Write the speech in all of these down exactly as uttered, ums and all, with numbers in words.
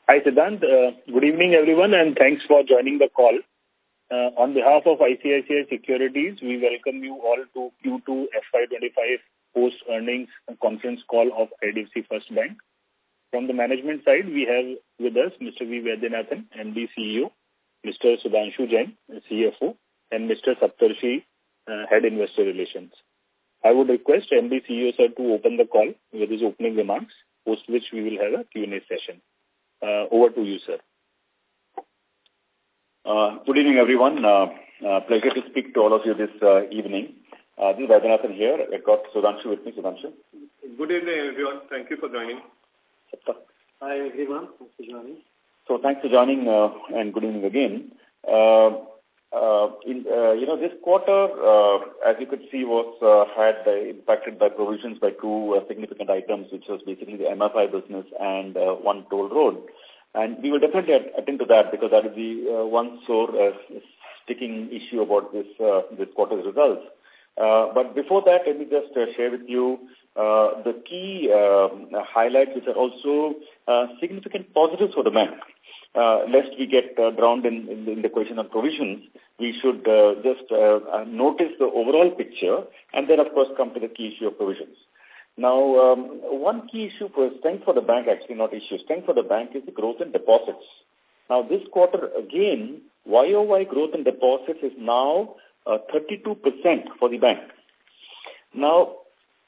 Hi, Siddhant. Uh, good evening, everyone, and thanks for joining the call. Uh, on behalf of I C I C I Securities, we welcome you all to Q two F Y twenty-five post-earnings conference call of I D F C First Bank. From the management side, we have with us Mister V. Vaidyanathan, M D C E O, Mister Sudhanshu Jain, C F O, and Mister Saptarshi, uh, Head Investor Relations. I would request M D C E O sir to open the call with his opening remarks, post which we will have a Q and A session. Uh, over to you, sir. Uh, good evening, everyone. Uh, uh, pleasure to speak to all of you this uh, evening. Uh, this is Vaidyanathan here. I got Sudhanshu with me. Sudhanshu. Good evening, everyone. Thank you for joining. Hi, everyone. Thanks for joining. So, thanks for joining uh, and good evening again. Uh, uh, in, uh, you know, this quarter, uh, as you could see, was uh, had uh, impacted by provisions by two uh, significant items, which was basically the M F I business and uh, one toll road. And we will definitely attend to that because that is the uh, one sore uh, sticking issue about this uh, this quarter's results. Uh, but before that, let me just uh, share with you uh, the key uh, highlights, which are also uh, significant positives for the bank. Uh, lest we get uh, drowned in, in, in the question of provisions, we should uh, just uh, uh, notice the overall picture and then, of course, come to the key issue of provisions. Now, um, one key issue for strength for the bank, actually not issue, strength for the bank is the growth in deposits. Now, this quarter, again, Y O Y growth in deposits is now uh, thirty-two percent for the bank. Now,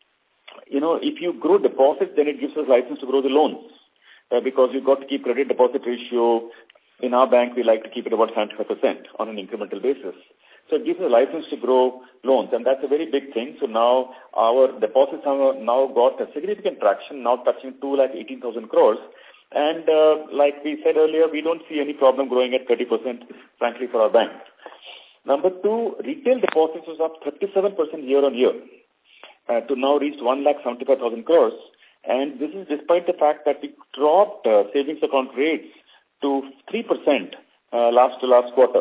you know, if you grow deposits, then it gives us license to grow the loans. Uh, because you've got to keep credit deposit ratio. In our bank, we like to keep it about seventy-five percent on an incremental basis. So it gives us a license to grow loans, and that's a very big thing. So now our deposits have now got a significant traction, now touching two lakh eighteen thousand crores. And uh, like we said earlier, we don't see any problem growing at thirty percent, frankly, for our bank. Number two, retail deposits was up thirty-seven percent year on year uh, to now reach one lakh seventy-five thousand crores. And this is despite the fact that we dropped uh, savings account rates to three percent uh, last to last quarter.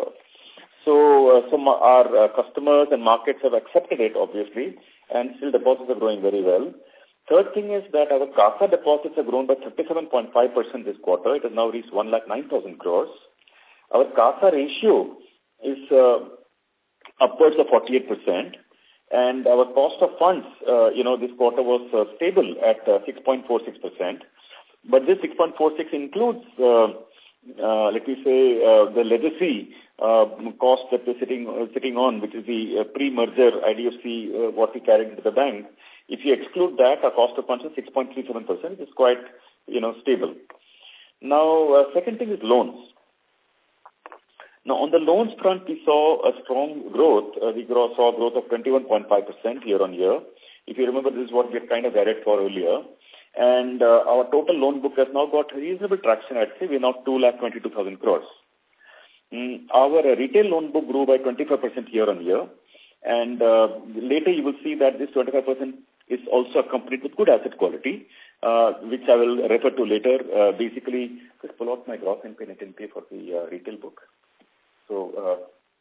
So uh, some our uh, customers and markets have accepted it, obviously, and still deposits are growing very well. Third thing is that our CASA deposits have grown by thirty-seven point five percent this quarter. It has now reached one lakh nine thousand crores. Our CASA ratio is uh, upwards of forty-eight percent. And our cost of funds, uh, you know, this quarter was uh, stable at uh, six point four six percent. But this six point four six includes, uh, uh, let me say, uh, the legacy uh, cost that we're sitting, uh, sitting on, which is the uh, pre-merger I D F C, uh, what we carried into the bank. If you exclude that, our cost of funds is six point three seven percent. It's quite, you know, stable. Now, uh, second thing is loans. Now, on the loans front, we saw a strong growth. Uh, we grow, saw a growth of twenty-one point five percent year on year. If you remember, this is what we had kind of guided for earlier. And uh, our total loan book has now got reasonable traction, I'd say. We're now two lakh twenty-two thousand crores. Mm, our uh, retail loan book grew by twenty-five percent year on year. And uh, later you will see that this twenty-five percent is also accompanied with good asset quality, uh, which I will refer to later. Uh, basically, just pull out my gross N P A, net N P A for the uh, retail book. So, uh,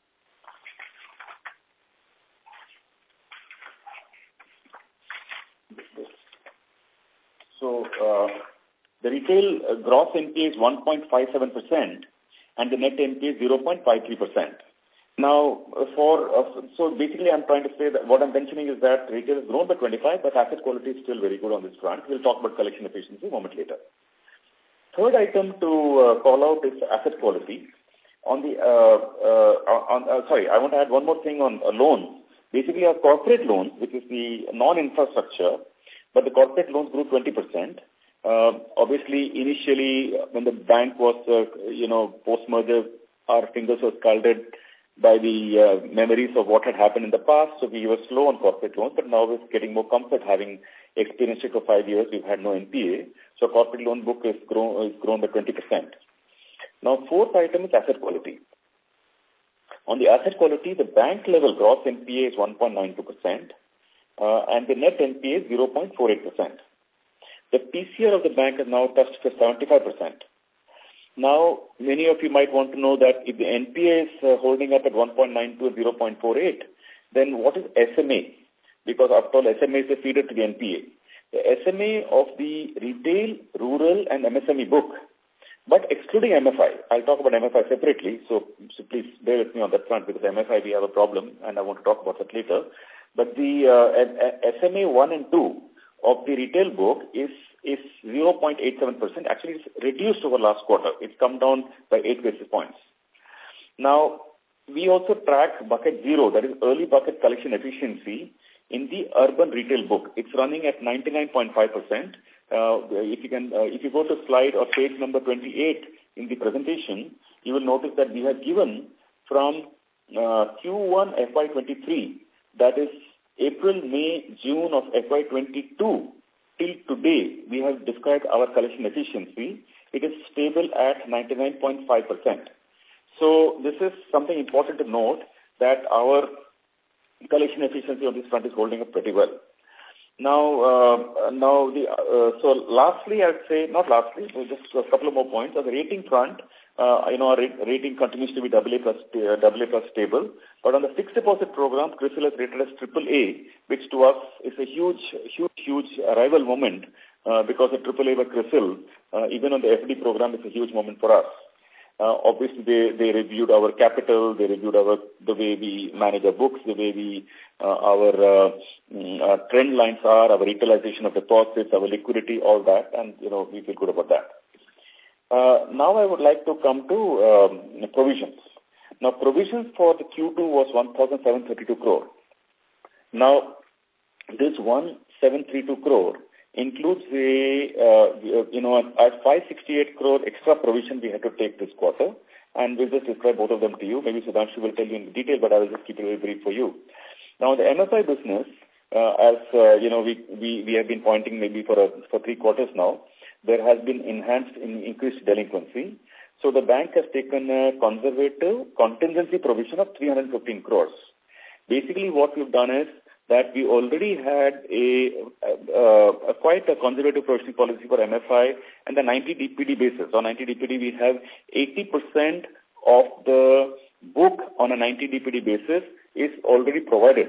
so uh, the retail uh, gross N P A is one point five seven percent and the net N P A is zero point five three percent. Now, uh, for uh, so basically I'm trying to say that what I'm mentioning is that retail has grown by twenty-five, but asset quality is still very good on this front. We'll talk about collection efficiency a moment later. Third item to uh, call out is asset quality. On the, uh, uh, on, uh, sorry, I want to add one more thing on uh, loans. Basically, our corporate loans, which is the non-infrastructure, but the corporate loans grew twenty percent. Uh, obviously, initially, when the bank was, uh, you know, post-merger, our fingers were scalded by the uh, memories of what had happened in the past. So we were slow on corporate loans, but now we're getting more comfort having experienced it for five years. We've had no N P A. So corporate loan book is grown, is grown by twenty percent. Now, fourth item is asset quality. On the asset quality, the bank level gross N P A is one point nine two percent uh, and the net N P A is zero point four eight percent. The P C R of the bank has now touched to seventy-five percent. Now, many of you might want to know that if the N P A is uh, holding up at one point nine two and zero point four eight, then what is S M A? Because after all, S M A is a feeder to the N P A. The S M A of the retail, rural and M S M E book But excluding M F I, I'll talk about M F I separately, so, so please bear with me on that front, because M F I we have a problem, and I want to talk about that later. But the uh, S M A one and two of the retail book is is zero point eight seven percent. Actually, it's reduced over last quarter. It's come down by eight basis points. Now, we also track bucket zero, that is early bucket collection efficiency, in the urban retail book. It's running at ninety-nine point five percent. Uh, if you can, uh, if you go to slide or page number twenty-eight in the presentation, you will notice that we have given from uh, Q one F Y twenty-three, that is April, May, June of F Y twenty-two, till today, we have described our collection efficiency. It is stable at ninety-nine point five percent. So this is something important to note, that our collection efficiency on this front is holding up pretty well. Now, uh, now the uh, so lastly, I'd say not lastly, so just a couple of more points. On the rating front, uh, you know, our rating continues to be double A plus, uh, double A plus stable. But on the fixed deposit program, CRISIL has rated as triple A, which to us is a huge, huge, huge arrival moment uh, because of triple A by CRISIL, uh, even on the F D program, is a huge moment for us. Uh, obviously, they, they reviewed our capital, they reviewed our the way we manage our books, the way we uh, our uh, uh, trend lines are, our utilization of deposits, our liquidity, all that, and you know we feel good about that. Uh, now, I would like to come to um, provisions. Now, provisions for the Q two was one thousand seven hundred thirty-two crore. Now, this one thousand seven hundred thirty-two crore includes a, uh, you know, a five hundred sixty-eight crore extra provision we had to take this quarter, and we'll just describe both of them to you. Maybe Sudhanshu will tell you in detail, but I will just keep it very brief for you. Now, the M F I business, uh, as, uh, you know, we, we, we have been pointing maybe for, a, for three quarters now, there has been enhanced in increased delinquency. So the bank has taken a conservative contingency provision of three hundred fifteen crores. Basically, what we've done is that we already had a, a, a quite a conservative provisioning policy for M F I, and the ninety D P D basis. On ninety D P D, we have eighty percent of the book on a ninety D P D basis is already provided.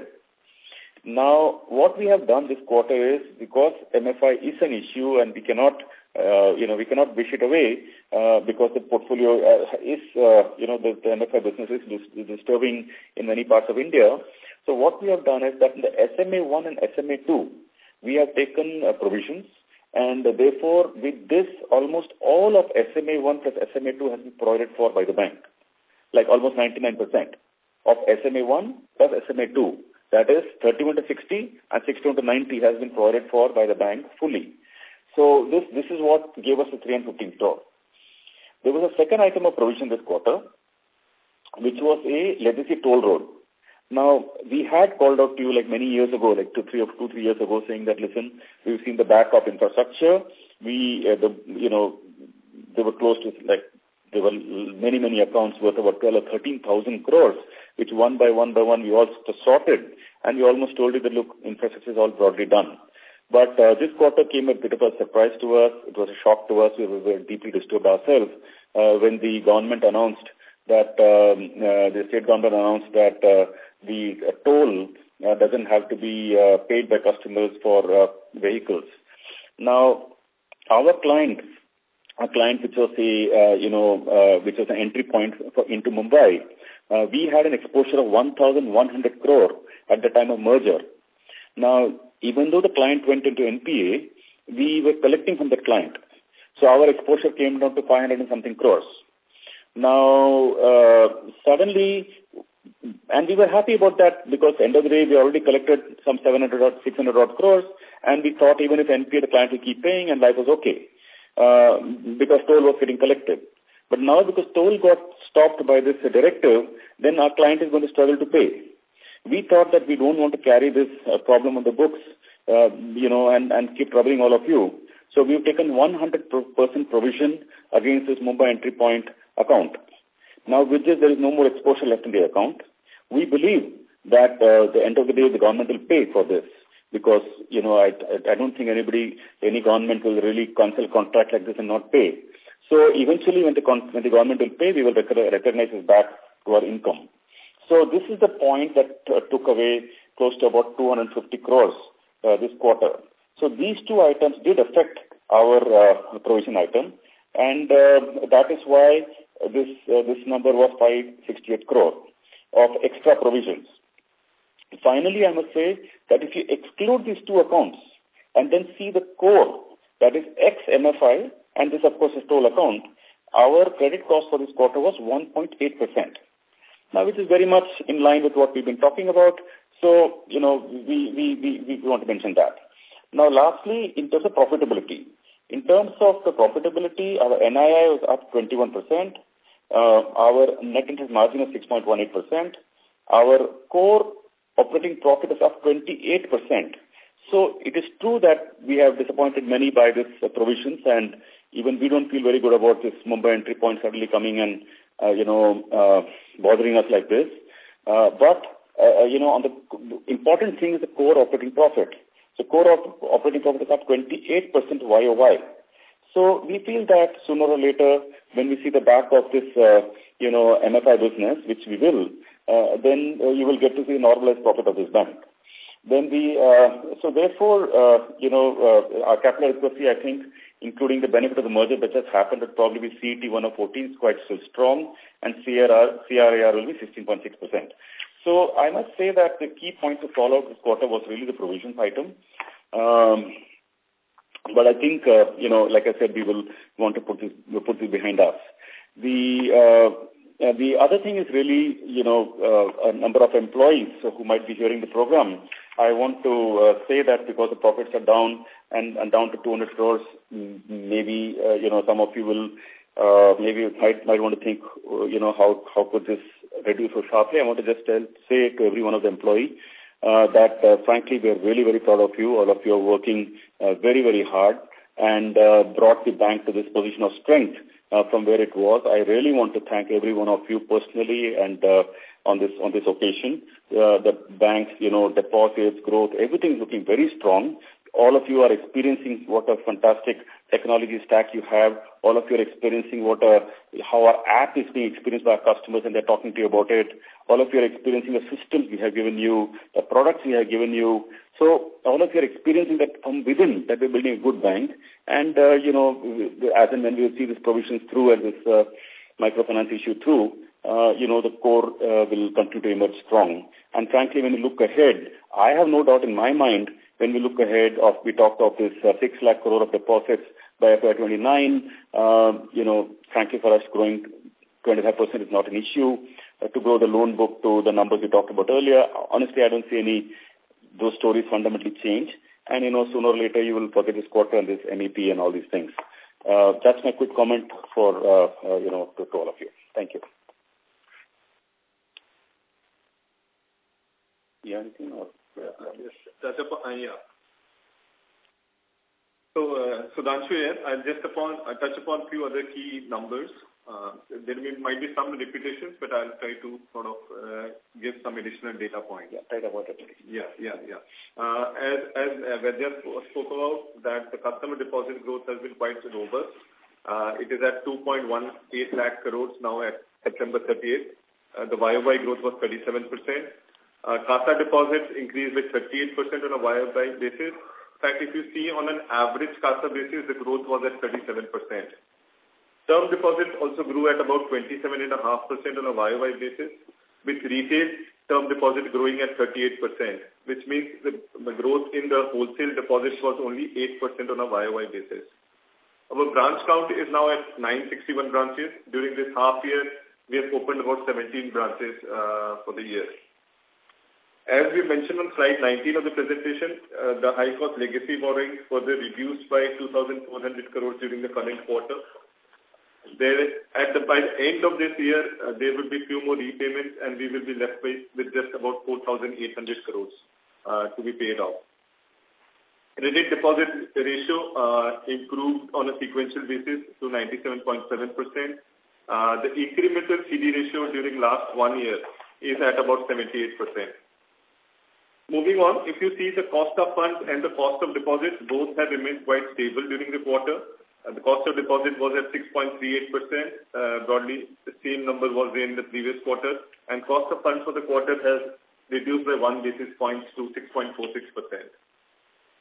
Now, what we have done this quarter is, because M F I is an issue and we cannot, uh, you know, we cannot wish it away uh, because the portfolio uh, is, uh, you know, the, the M F I business is dis disturbing in many parts of India. So what we have done is that in the S M A one and S M A two, we have taken uh, provisions, and uh, therefore with this, almost all of S M A one plus S M A two has been provided for by the bank, like almost ninety-nine percent of S M A one plus S M A two. That is thirty-one to sixty and sixty-one to ninety has been provided for by the bank fully. So this, this is what gave us the three hundred fifteen crore. There was a second item of provision this quarter, which was a legacy toll road. Now, we had called out to you like many years ago, like two, three or two, three years ago, saying that, listen, we've seen the backup infrastructure. We, uh, the, you know, they were close to like, there were many, many accounts worth about twelve or thirteen thousand crores, which one by one by one we all sorted, and we almost told you that, look, infrastructure is all broadly done. But uh, this quarter came a bit of a surprise to us. It was a shock to us. We were deeply disturbed ourselves uh, when the government announced that, um, uh, the state government announced that uh, the uh, toll uh, doesn't have to be uh, paid by customers for uh, vehicles. Now, our client, a client which was a, uh, you know, uh, which was an entry point for, into Mumbai, uh, we had an exposure of one thousand one hundred crore at the time of merger. Now, even though the client went into N P A, we were collecting from the client. So our exposure came down to five hundred and something crores. Now, uh, suddenly, and we were happy about that because at the end of the day, we already collected some seven hundred or six hundred odd crores, and we thought even if N P A, the client will keep paying and life was okay. Uh, because toll was getting collected. But now because toll got stopped by this uh, directive, then our client is going to struggle to pay. We thought that we don't want to carry this uh, problem on the books, uh, you know, and, and keep troubling all of you. So we've taken one hundred percent provision against this Mumbai entry point account. Now with this, there is no more exposure left in the account. We believe that uh, at the end of the day, the government will pay for this. Because, you know, I, I don't think anybody, any government will really cancel a contract like this and not pay. So eventually when the, when the government will pay, we will rec recognize it back to our income. So this is the point that uh, took away close to about two hundred fifty crores uh, this quarter. So these two items did affect our uh, provision item. And uh, that is why this uh, this number was five hundred sixty-eight crore of extra provisions. Finally, I must say that if you exclude these two accounts and then see the core, that is ex-M F I, and this, of course, is toll account, our credit cost for this quarter was one point eight percent. Now, which is very much in line with what we've been talking about. So, you know, we, we, we, we want to mention that. Now, lastly, in terms of profitability. In terms of the profitability, our N I I was up twenty-one percent. Uh, our net interest margin is six point one eight percent. Our core operating profit is up twenty-eight percent. So it is true that we have disappointed many by this uh, provisions, and even we don't feel very good about this Mumbai entry point suddenly coming and, uh, you know, uh, bothering us like this. Uh, but, uh, you know, on the, the important thing is the core operating profit. So core op operating profit is up twenty-eight percent Y O Y. So we feel that sooner or later, when we see the back of this, uh, you know, M F I business, which we will, uh, then uh, you will get to see normalized profit of this bank. Then we, uh, so therefore, uh, you know, uh, our capital adequacy, I think, including the benefit of the merger that just happened, would probably be C E T one of fourteen, is quite still strong, and C R R, C R A R will be sixteen point six percent. So I must say that the key point to follow out this quarter was really the provisions item. Um, but I think, uh, you know, like I said, we will want to put this, we'll put this behind us. The, uh, uh, the other thing is really, you know, uh, a number of employees who might be hearing the program. I want to uh, say that because the profits are down and, and down to two hundred crores, maybe, uh, you know, some of you will uh, maybe might, might want to think, uh, you know, how, how could this reduce so sharply. I want to just tell, say to every one of the employees uh, that, uh, frankly, we are really, very proud of you. All of you are working uh, very, very hard and uh, brought the bank to this position of strength uh, from where it was. I really want to thank every one of you personally and uh, on this on this occasion. Uh, the bank's, you know, deposits, growth, everything is looking very strong. All of you are experiencing what a fantastic technology stack you have. All of you are experiencing what a, how our app is being experienced by our customers, and they're talking to you about it. All of you are experiencing the systems we have given you, the products we have given you. So all of you are experiencing that from within, that we're building a good bank. And, uh, you know, as and when we see these provisions through and this uh, microfinance issue through, uh, you know, the core uh, will continue to emerge strong. And frankly, when you look ahead, I have no doubt in my mind, when we look ahead of, we talked of this uh, six lakh crore of deposits by F Y twenty-nine, uh, you know, frankly for us growing twenty-five percent is not an issue. Uh, to grow the loan book to the numbers we talked about earlier, honestly, I don't see any, those stories fundamentally change. And, you know, sooner or later you will forget this quarter and this M E P and all these things. Uh, that's my quick comment for, uh, uh, you know, to, to all of you. Thank you. Yeah, anything or? Yeah, yes, touch upon, uh, yeah. So, uh, Sudhanshu here, I'll just upon, I'll touch upon a few other key numbers. Uh, there may, might be some repetitions, but I'll try to sort of uh, give some additional data points. Yeah, right about it. Yeah, yeah, yeah. Uh, as as uh, Vaidya spoke about, that the customer deposit growth has been quite robust. Uh, it is at two point one eight lakh crores now at September thirtieth. Uh, the Y O Y growth was thirty-seven percent. Uh, CASA deposits increased by thirty-eight percent on a Y O Y basis. In fact, if you see on an average CASA basis, the growth was at thirty-seven percent. Term deposits also grew at about twenty-seven point five percent on a Y O Y basis, with retail term deposit growing at thirty-eight percent, which means the, the growth in the wholesale deposits was only eight percent on a Y O Y basis. Our branch count is now at nine hundred sixty-one branches. During this half year, we have opened about seventeen branches uh, for the year. As we mentioned on slide nineteen of the presentation, uh, the high-cost legacy borrowings further reduced by two thousand four hundred crores during the current quarter. There, at the, by the end of this year, uh, there will be few more repayments, and we will be left by, with just about four thousand eight hundred crores uh, to be paid off. Credit deposit ratio uh, improved on a sequential basis to ninety-seven point seven percent. Uh, the incremental C D ratio during last one year is at about seventy-eight percent. Moving on, if you see the cost of funds and the cost of deposits, both have remained quite stable during the quarter. Uh, the cost of deposit was at six point three eight percent. Uh, broadly, the same number was in the previous quarter. And cost of funds for the quarter has reduced by one basis point to six point four six percent.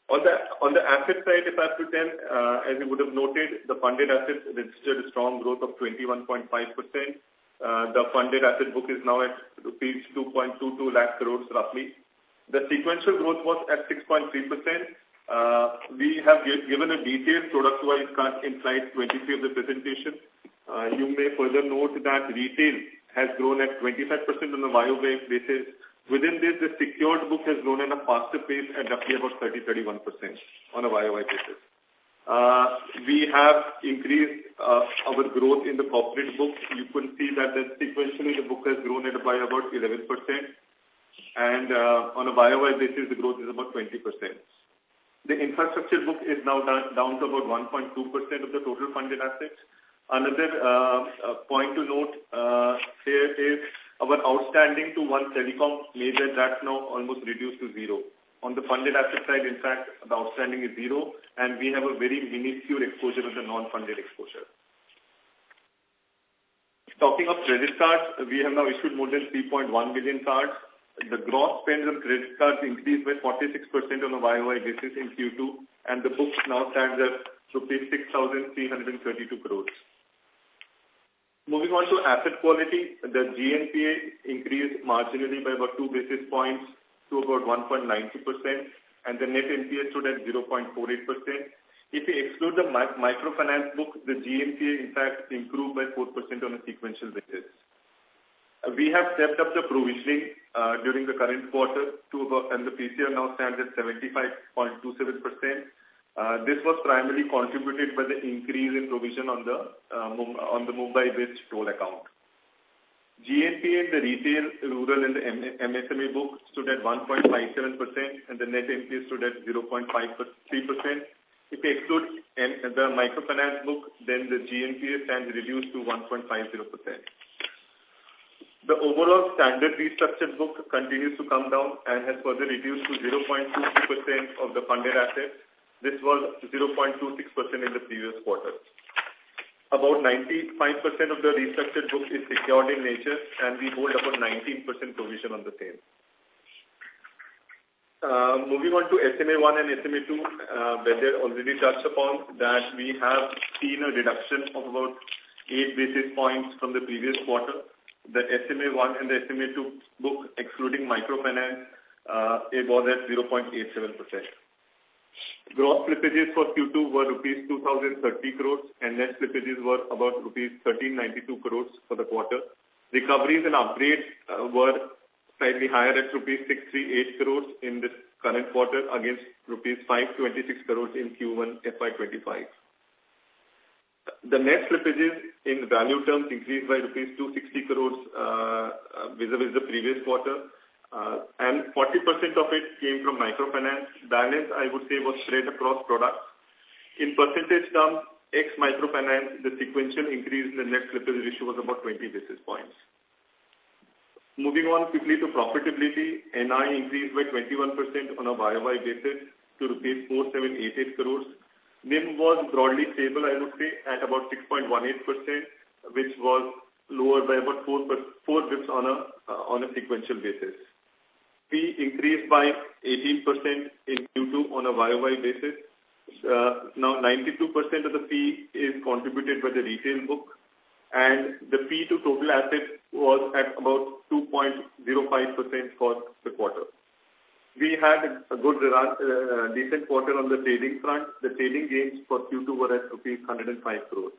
On the on the asset side, if I have to tell, uh, as you would have noted, the funded assets registered a strong growth of twenty-one point five percent. Uh, the funded asset book is now at rupees two point two two lakh crores roughly. The sequential growth was at six point three percent. Uh, we have given a detailed product-wise cut in slide twenty-three of the presentation. Uh, you may further note that retail has grown at twenty-five percent on a Y O Y basis. Within this, the secured book has grown at a faster pace at roughly about thirty to thirty-one percent on a Y O Y basis. Uh, we have increased uh, our growth in the corporate book. You can see that the sequentially the book has grown at by about eleven percent. And uh, on a Y O Y basis, the growth is about twenty percent. The infrastructure book is now down, down to about one point two percent of the total funded assets. Another uh, uh, point to note uh, here is our outstanding to one telecom major, that's now almost reduced to zero. On the funded asset side, in fact, the outstanding is zero, and we have a very minuscule exposure with the non-funded exposure. Talking of credit cards, we have now issued more than three point one million cards. The gross spends on credit cards increased by forty-six percent on a Y O Y basis in Q two, and the book now stands at rupees six thousand three hundred thirty-two crores. Moving on to asset quality, the G N P A increased marginally by about two basis points to about one point nine two percent, and the net N P A stood at zero point four eight percent. If we exclude the mi microfinance book, the G N P A in fact improved by four percent on a sequential basis. Uh, we have stepped up the provisioning uh, during the current quarter to about, and the P C R now stands at seventy-five point two seven percent. Uh, this was primarily contributed by the increase in provision on the uh, on the Mumbai-based toll account. G N P A in the retail, rural and the M S M E book stood at one point five seven percent and the net N P A stood at zero point five three percent. If we exclude the microfinance book, then the G N P A stands reduced to one point five zero percent. The overall standard restructured book continues to come down and has further reduced to zero point two two percent of the funded assets. This was zero point two six percent in the previous quarter. About ninety-five percent of the restructured book is secured in nature, and we hold about nineteen percent provision on the same. Uh, moving on to S M A one and S M A two, uh, Vaidya already touched upon that we have seen a reduction of about eight basis points from the previous quarter. The S M A one and the S M A two book, excluding microfinance, uh, it was at zero point eight seven percent. Gross slippages for Q two were rupees two thousand thirty crores and net slippages were about rupees thirteen ninety-two crores for the quarter. Recoveries and upgrades uh, were slightly higher at rupees six thirty-eight crores in this current quarter against rupees five twenty-six crores in Q one F Y twenty-five. The net slippages in value terms increased by rupees two hundred sixty crores uh, vis-a-vis the previous quarter. Uh, and forty percent of it came from microfinance. Balance, I would say, was spread across products. In percentage terms, ex-microfinance, the sequential increase in the net slippage ratio was about twenty basis points. Moving on quickly to profitability, N I increased by twenty-one percent on a Y O Y basis to rupees four thousand seven hundred eighty-eight crores. N I M was broadly stable, I would say, at about six point one eight percent, which was lower by about four, four bits on a, uh, on a sequential basis. Fee increased by eighteen percent in Q two on a Y O Y basis. Uh, now, ninety-two percent of the fee is contributed by the retail book, and the fee to total assets was at about two point zero five percent for the quarter. We had a good, uh, decent quarter on the trading front. The trading gains for Q two were at rupees one hundred five crores.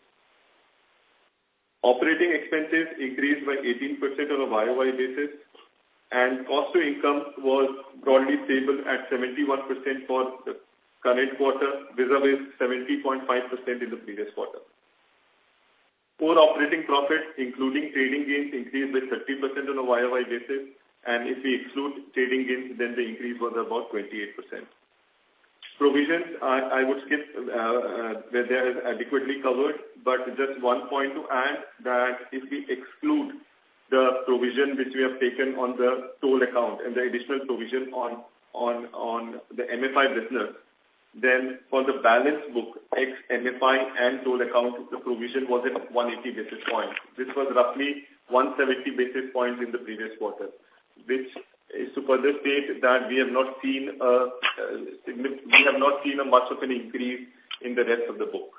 Operating expenses increased by eighteen percent on a Y O Y basis, and cost to income was broadly stable at seventy-one percent for the current quarter, vis-a-vis seventy point five percent in the previous quarter. Core operating profit, including trading gains, increased by thirty percent on a Y O Y basis, and if we exclude trading gains, then the increase was about twenty-eight percent. Provisions, I, I would skip uh, uh, where they are adequately covered, but just one point to add that if we exclude the provision which we have taken on the toll account and the additional provision on on on the M F I business, then for the balance book, ex M F I and toll account, the provision was at one hundred eighty basis points. This was roughly one hundred seventy basis points in the previous quarter, which is to further state that we have not seen a, uh, we have not seen a much of an increase in the rest of the book.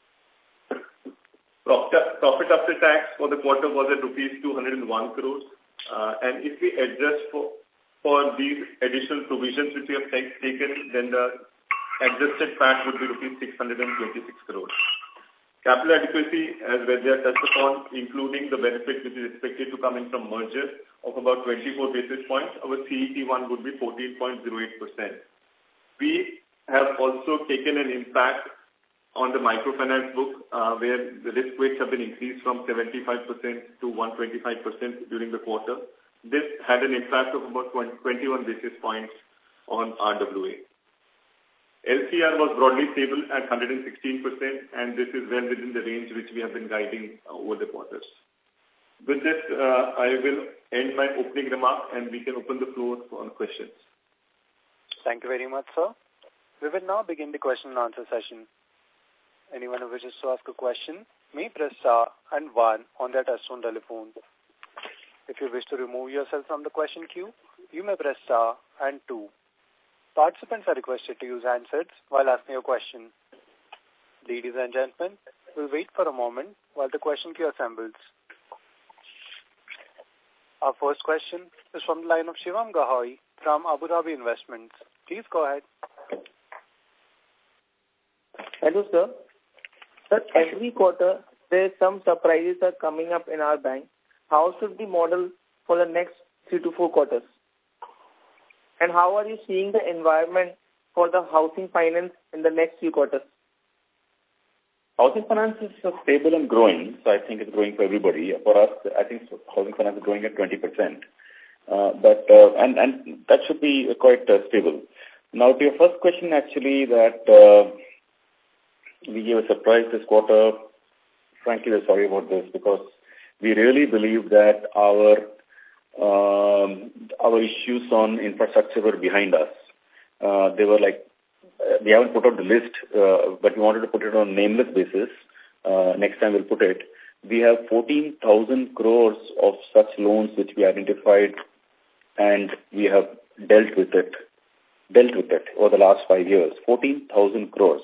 Profit, profit after tax for the quarter was at rupees two hundred one crores. Uh, and if we adjust for, for these additional provisions which we have taken, then the adjusted P A T would be rupees six hundred twenty-six crores. Capital adequacy, as Vaidya touched upon, including the benefit which is expected to come in from merger of about twenty-four basis points, our C E T one would be fourteen point zero eight percent. We have also taken an impact on the microfinance book, uh, where the risk weights have been increased from seventy-five percent to one hundred twenty-five percent during the quarter. This had an impact of about twenty-one basis points on R W A. L C R was broadly stable at one hundred sixteen percent, and this is well within the range which we have been guiding uh, over the quarters. With this, uh, I will end my opening remark, and we can open the floor for questions. Thank you very much, sir. We will now begin the question and answer session. Anyone who wishes to ask a question may press star and one on their touchtone telephone. If you wish to remove yourself from the question queue, you may press star and two. Participants are requested to use handsets while asking a question. Ladies and gentlemen, we'll wait for a moment while the question queue assembles. Our first question is from the line of Shivam Gahoi from Abu Dhabi Investments. Please go ahead. Hello, sir. Sir, every quarter there some surprises are coming up in our bank. How should we model for the next three to four quarters? And how are you seeing the environment for the housing finance in the next few quarters? Housing finance is uh, stable and growing, so I think it's growing for everybody. For us, I think housing finance is growing at twenty percent. Uh, but uh, and, and that should be quite uh, stable. Now, to your first question, actually, that uh, we gave a surprise this quarter. Frankly, we're sorry about this because we really believe that our um, our issues on infrastructure were behind us. Uh, they were like, uh, we haven't put out the list, uh, but we wanted to put it on a nameless basis. Uh, next time we'll put it. We have fourteen thousand crores of such loans which we identified, and we have dealt with it, dealt with it over the last five years. fourteen thousand crores.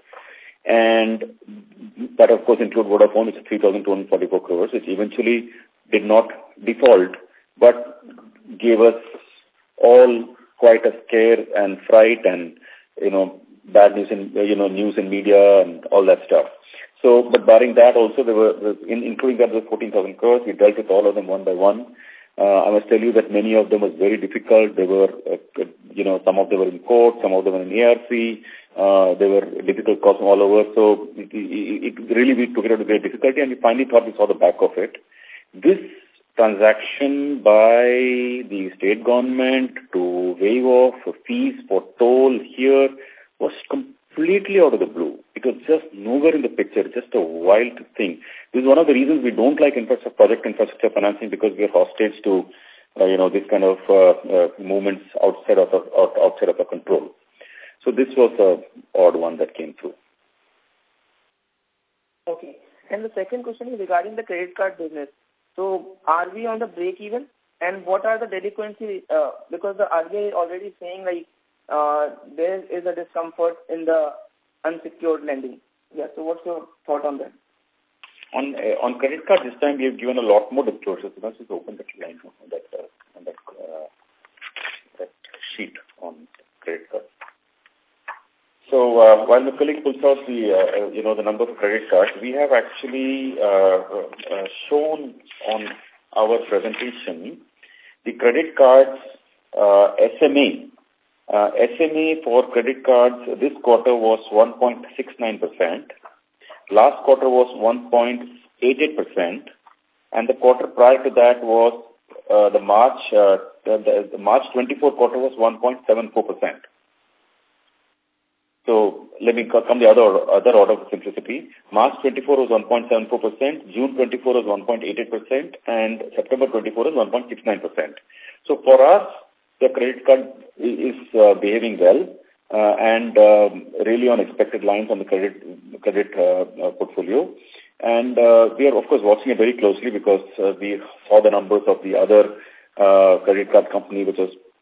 And that, of course, include Vodafone, which is three thousand two hundred forty-four crores, which eventually did not default, but gave us all quite a scare and fright and, you know, bad news in, you know, news in media and all that stuff. So, but barring that also, there were, in, including that, there were fourteen thousand crores. We dealt with all of them one by one. Uh, I must tell you that many of them was very difficult. They were, uh, you know, some of them were in court, some of them were in A R C. Uh, they were difficult costs all over. So it, it, it really, we took it out with great difficulty, and we finally thought we saw the back of it. This transaction by the state government to waive off fees for toll here was completely out of the blue. It was just nowhere in the picture, just a wild thing. This is one of the reasons we don't like infrastructure, project infrastructure financing, because we are hostage to, uh, you know, this kind of uh, uh, movements outside of our, outside of our control. So this was a odd one that came through. Okay. And the second question is regarding the credit card business. So are we on the break even? And what are the delinquency? Uh, because the R B I is already saying like uh, there is a discomfort in the unsecured lending. Yeah. So what's your thought on that? On uh, on credit card this time we have given a lot more disclosures. So let's just open that line on that uh, on that uh, that sheet on credit card. So uh, while my colleague pulls out the uh, you know the number of credit cards, we have actually uh, uh, shown on our presentation the credit cards uh, S M A. Uh, S M A for credit cards this quarter was one point six nine percent. Last quarter was one point eight eight percent, and the quarter prior to that was uh, the March uh, the, the March twenty-fourth quarter was one point seven four percent. So let me come the other other order of simplicity. March twenty-four was one point seven four percent, June twenty-four was one point eight eight percent, and September twenty-four was one point six nine percent. So for us, the credit card is uh, behaving well uh, and um, really on expected lines on the credit credit uh, uh, portfolio. And uh, we are, of course, watching it very closely because uh, we saw the numbers of the other uh, credit card company, which was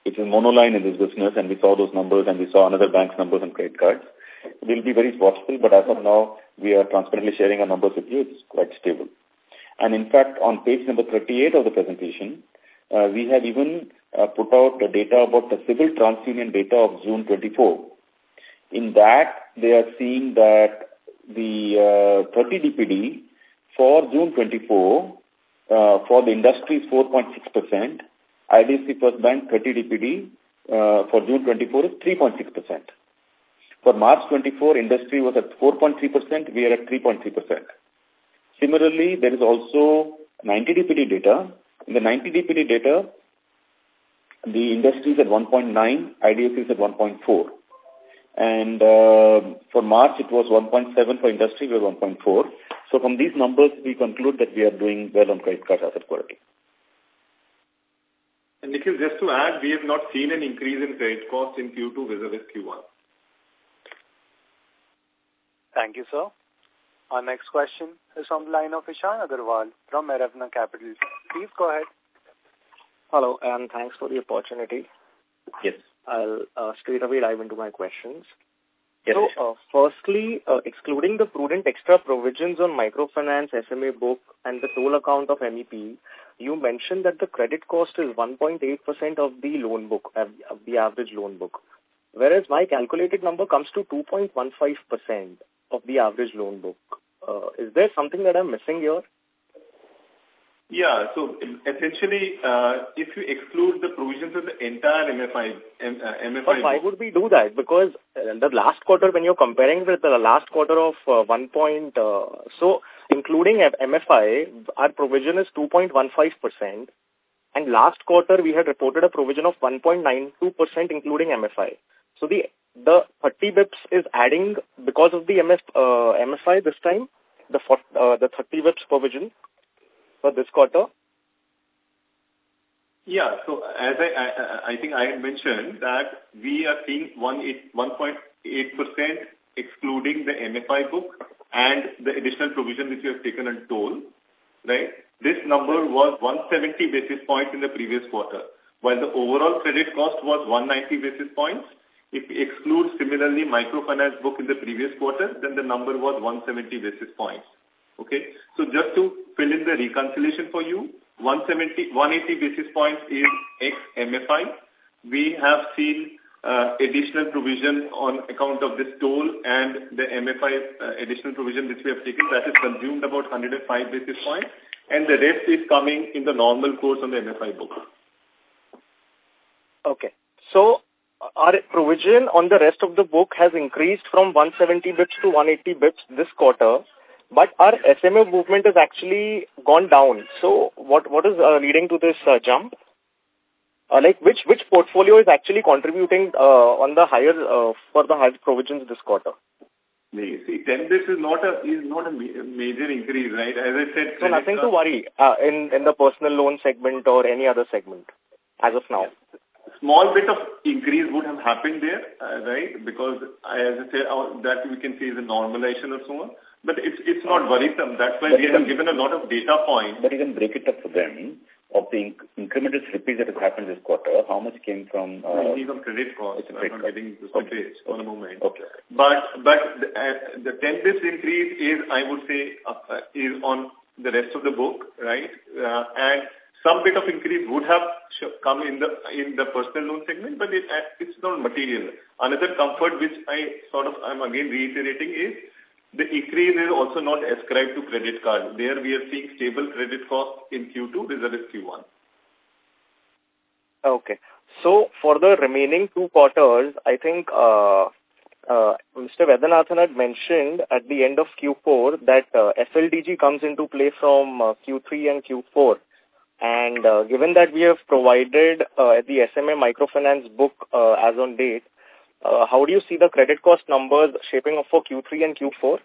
It is monoline in this business, and we saw those numbers, and we saw another bank's numbers on credit cards. We'll be very watchful, but as of now, we are transparently sharing our numbers with you. It's quite stable. And in fact, on page number thirty-eight of the presentation, uh, we have even uh, put out the data about the civil TransUnion data of June twenty-four. In that, they are seeing that the uh, thirty D P D for June twenty-four uh, for the industry is four point six percent. I D F C First Bank thirty D P D uh, for June twenty-four is three point six percent. For March twenty-four, industry was at four point three percent. We are at three point three percent. Similarly, there is also ninety D P D data. In the ninety D P D data, the industry is at one point nine, I D F C is at one point four. And uh, for March, it was one point seven for industry, we were one point four. So from these numbers, we conclude that we are doing well on credit card asset quality. And Nikhil, just to add, we have not seen an increase in credit cost in Q two vis-a-vis Q one. Thank you, sir. Our next question is from the line of Ishan Agarwal from Meravna Capital. Please go ahead. Hello, and thanks for the opportunity. Yes. I'll uh, straight away dive into my questions. Yes. So, uh, firstly, uh, excluding the prudent extra provisions on microfinance, S M A book, and the toll account of M E P, you mentioned that the credit cost is one point eight percent of the loan book, of the average loan book, whereas my calculated number comes to two point one five percent of the average loan book. Uh, is there something that I'm missing here? Yeah, so essentially, uh, if you exclude the provisions of the entire M F I, M, uh, M F I but why would we do that? Because uh, the last quarter, when you're comparing with the last quarter of uh, one point, uh, so including M F I, our provision is two point one five percent, and last quarter we had reported a provision of one point nine two percent including M F I. So the the thirty bips is adding because of the M F, uh, M F I this time, the uh, the thirty bips provision for this quarter. Yeah, so as I, I, I think I had mentioned that we are seeing one point eight percent excluding the M F I book and the additional provision which we have taken on toll, right? This number was one hundred seventy basis points in the previous quarter, while the overall credit cost was one hundred ninety basis points. If we exclude similarly microfinance book in the previous quarter, then the number was one hundred seventy basis points. Okay, so just to fill in the reconciliation for you, one hundred seventy, one hundred eighty basis points is ex M F I. We have seen uh, additional provision on account of this toll and the M F I uh, additional provision which we have taken, that is consumed about one hundred five basis points, and the rest is coming in the normal course on the M F I book. Okay, so our provision on the rest of the book has increased from one hundred seventy bips to one hundred eighty bips this quarter, but our S M A movement has actually gone down. So what what is uh, leading to this uh, jump? Uh, like which which portfolio is actually contributing uh, on the higher uh, for the higher provisions this quarter? See, ten bips is not a is not a major increase, right? As I said, so nothing to worry uh, in in the personal loan segment or any other segment as of now. Small bit of increase would have happened there, uh, right? Because I, as I said, uh, that we can see is a normalization or so on. But it's it's not worrisome. That's why but we have given a lot of data points. But you can break it up for them of the inc incremental slippage that has happened this quarter. How much came from? Uh, from credit cost. I'm not getting the slippage okay. on a moment. Okay. But but the, uh, the ten bips increase is, I would say, uh, is on the rest of the book, right? Uh, and some bit of increase would have come in the in the personal loan segment, but it, it's not material. Another comfort which I sort of I'm again reiterating is the increase is also not ascribed to credit card. There we are seeing stable credit cost in Q two vis-a-vis Q one. Okay. So for the remaining two quarters, I think uh, uh, Mister Vaidyanathan had mentioned at the end of Q four that uh, F L D G comes into play from uh, Q three and Q four. And uh, given that we have provided uh, the S M A microfinance book uh, as on date, uh, how do you see the credit cost numbers shaping up for Q three and Q four?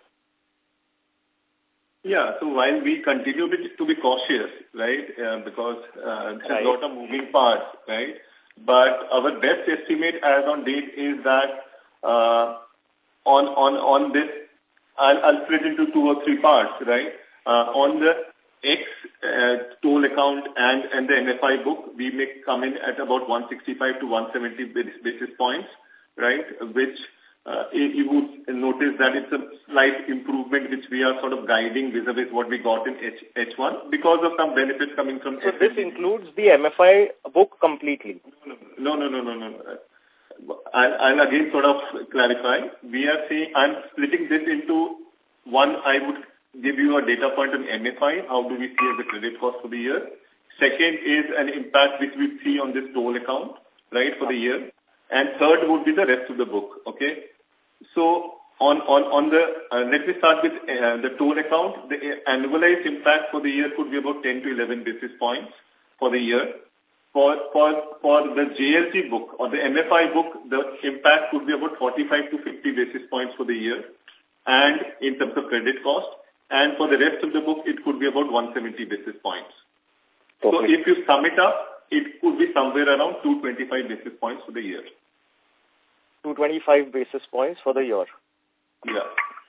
Yeah, so while we continue to be cautious, right, uh, because uh, there's right. a lot of moving parts, right, but our best estimate as on date is that uh, on on on this, I'll, I'll split into two or three parts, right, uh, on the X uh, toll account and, and the M F I book, we may come in at about one sixty-five to one seventy basis points, right, which uh, you would notice that it's a slight improvement which we are sort of guiding vis-a-vis what we got in H, H1 because of some benefits coming from... So this includes the M F I book completely? No, no, no, no, no. no. I'll, I'll again sort of clarify. We are saying, I'm splitting this into one, I would give you a data point on M F I, how do we see as the credit cost for the year. Second is an impact which we see on this toll account, right, for the year. And third would be the rest of the book, okay? So on, on, on the, uh, let me start with uh, the toll account. The annualized impact for the year could be about ten to eleven basis points for the year. For, for, for the J L G book or the M F I book, the impact could be about forty-five to fifty basis points for the year and in terms of credit cost. And for the rest of the book, it could be about one seventy basis points. Okay. So if you sum it up, it could be somewhere around two twenty-five basis points for the year. two twenty-five basis points for the year. Yeah.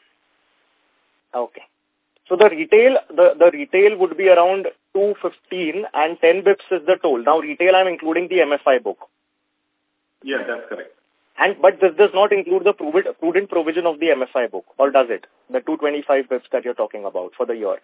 Okay. So the retail, the, the retail would be around two fifteen and ten bips is the toll. Now retail, I'm including the M F I book. Yeah, that's correct. And but this does not include the prudent, prudent provision of the M F I book, or does it? The two twenty-five bips that you're talking about for the year.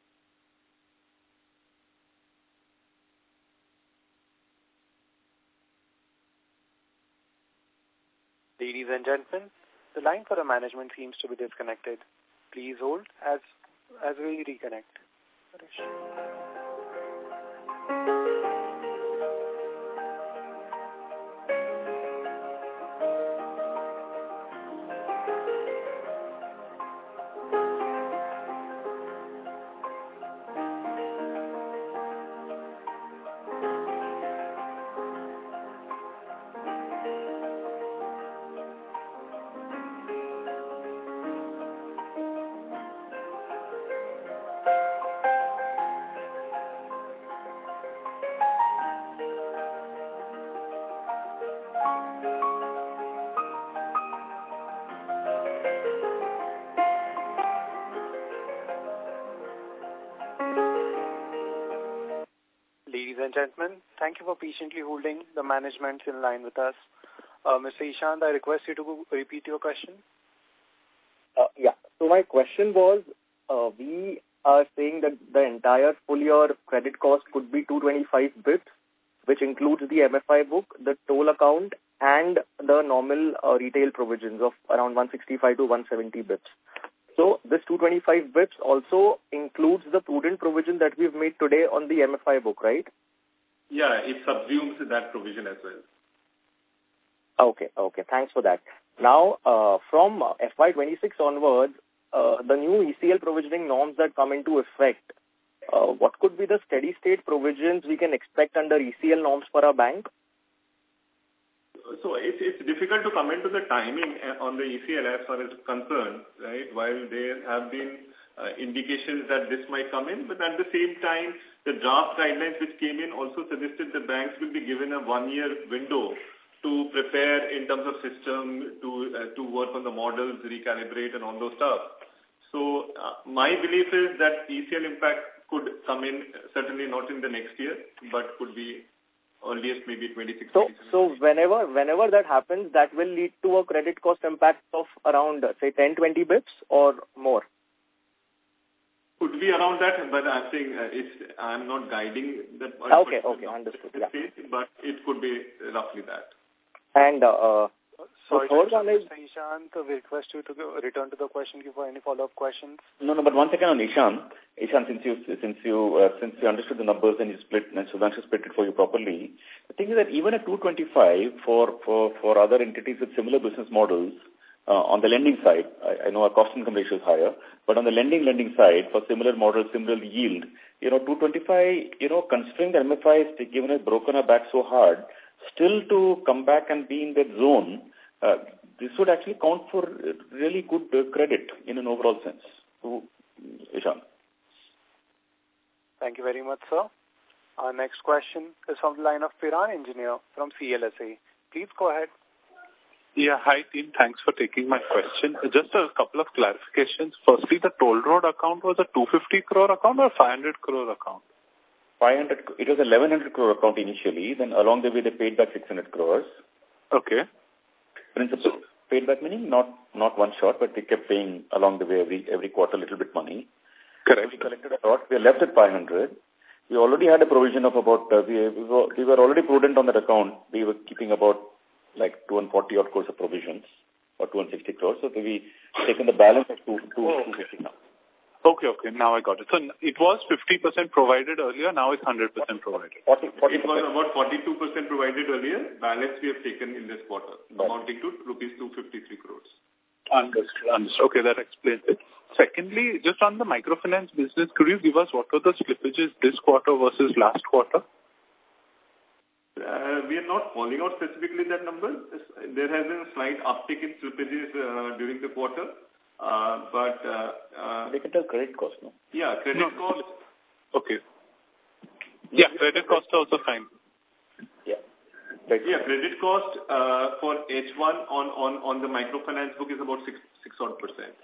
Ladies and gentlemen, the line for the management seems to be disconnected. Please hold as as we reconnect. Ladies and gentlemen, thank you for patiently holding. The management in line with us. Uh, Mister Ishant, I request you to repeat your question. Uh, yeah. So my question was, uh, we are saying that the entire full year credit cost could be two twenty-five bips, which includes the M F I book, the toll account, and the normal uh, retail provisions of around one sixty-five to one seventy bips. So this two twenty-five bips also includes the prudent provision that we've made today on the M F I book, right? Yeah, it subsumes that provision as well. Okay, okay. Thanks for that. Now, uh, from F Y twenty-six onwards, uh, the new E C L provisioning norms that come into effect, uh, what could be the steady state provisions we can expect under E C L norms for our bank? So it's, it's difficult to comment to the timing on the E C L as far as concerned, right? While there have been uh, indications that this might come in, but at the same time, the draft guidelines which came in also suggested the banks will be given a one-year window to prepare in terms of system, to uh, to work on the models, recalibrate and all those stuff. So uh, my belief is that E C L impact could come in, certainly not in the next year, but could be earliest maybe twenty-six. So, so whenever whenever that happens, that will lead to a credit cost impact of around, say, ten, twenty bips or more? Could be around that, but I'm saying uh, it's, I'm not guiding that. Okay, okay, understood. Yeah. Stage, but it could be roughly that. And, uh, Sorry, the third one is... Mister Ishant, we request you to go, return to the question queue for any follow-up questions. No, no, but one second on Ishan. Ishan, since you since you uh, since you understood the numbers and you split and Sudhanshu split it for you properly, the thing is that even at two twenty-five for for for other entities with similar business models uh, on the lending side, I, I know our cost income ratio is higher, but on the lending lending side for similar models, similar yield, you know, two twenty-five, you know, considering the M F I is given has broken our back so hard, still to come back and be in that zone. Uh, this would actually count for really good uh, credit in an overall sense. So, Ishan. Thank you very much, sir. Our next question is from the line of Piran Engineer from C L S A. Please go ahead. Yeah, hi team. Thanks for taking my question. Just a couple of clarifications. Firstly, the toll road account was a two hundred fifty crore account or five hundred crore account? five hundred, it was a eleven hundred crore account initially. Then along the way, they paid back six hundred crores. Okay. Principal paid back meaning not not one shot, but they kept paying along the way every every quarter a little bit money. Correct. We collected a lot. We are left at five hundred. We already had a provision of about, uh, we, we, were, we were already prudent on that account. We were keeping about like two hundred forty odd crores of provisions or two hundred sixty crores. So we taken the balance of two, two, oh, two fifty now. Okay, okay. Now I got it. So it was fifty percent provided earlier. Now it's one hundred percent provided. forty, forty it was about forty-two percent provided earlier. Balance we have taken in this quarter, right, amounting to rupees two hundred fifty-three crores. Understood. Understood. Okay, that explains it. Secondly, just on the microfinance business, could you give us what were the slippages this quarter versus last quarter? Uh, we are not calling out specifically that number. There has been a slight uptick in slippages uh, during the quarter. Uh, but, uh, uh, they can tell credit cost, no? Yeah, credit no. cost. Okay. Yeah, credit cost also fine. Yeah. Right. Yeah, credit cost, uh, for H one on, on, on the microfinance book is about six, six odd percent.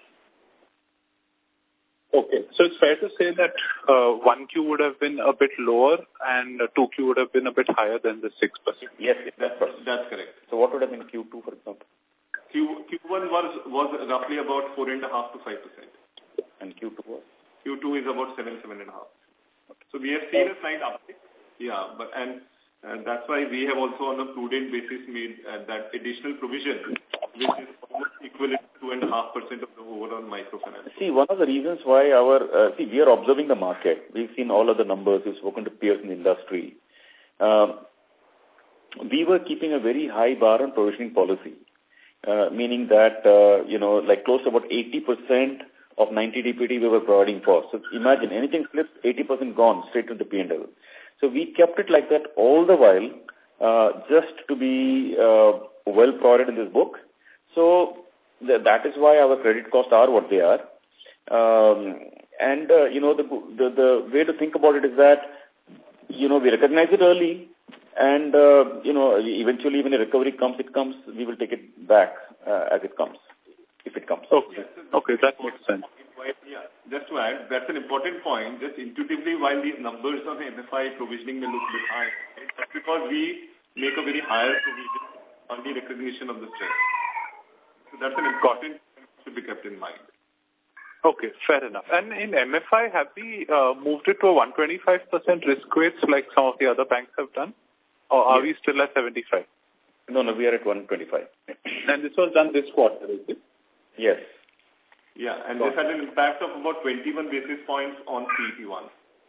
Okay. So it's fair to say that, uh, one Q would have been a bit lower and uh, two Q would have been a bit higher than the six percent. Yes, that's, that's correct. So what would have been Q two, for example? Q, Q1 was, was roughly about four and a half to five percent. And Q two was? Q two is about seven, seven and a half. Okay. So we have seen a slight uptick. Yeah, but, and, and that's why we have also on a prudent basis made uh, that additional provision, which is almost equivalent to two and a half percent of the overall microfinance. See, one of the reasons why our, uh, see, we are observing the market. We've seen all of the numbers. We've spoken to peers in the industry. Um, we were keeping a very high bar on provisioning policy. Uh, meaning that, uh, you know, like close to about eighty percent of ninety D P D we were providing for. So imagine anything slips, eighty percent gone straight to the P and L. So we kept it like that all the while, uh, just to be uh, well provided in this book. So th that is why our credit costs are what they are. Um, and, uh, you know, the, the, the way to think about it is that, you know, we recognize it early. And, uh, you know, eventually when a recovery comes, it comes, we will take it back uh, as it comes, if it comes. Okay, okay, that makes sense. Yeah, just to add, that's an important point. Just intuitively, while these numbers on the M F I provisioning may look a bit high, that's because we make a very higher provision on the recognition of the stress. So that's an important point to be kept in mind. Okay, fair enough. And in M F I, have we uh, moved it to a one hundred twenty-five percent risk weights like some of the other banks have done? Or are yes. we still at seventy-five? No, no, we are at one hundred twenty-five. And this was done this quarter, is it? Yes. Yeah, and this had an impact of about twenty-one basis points on C E T one.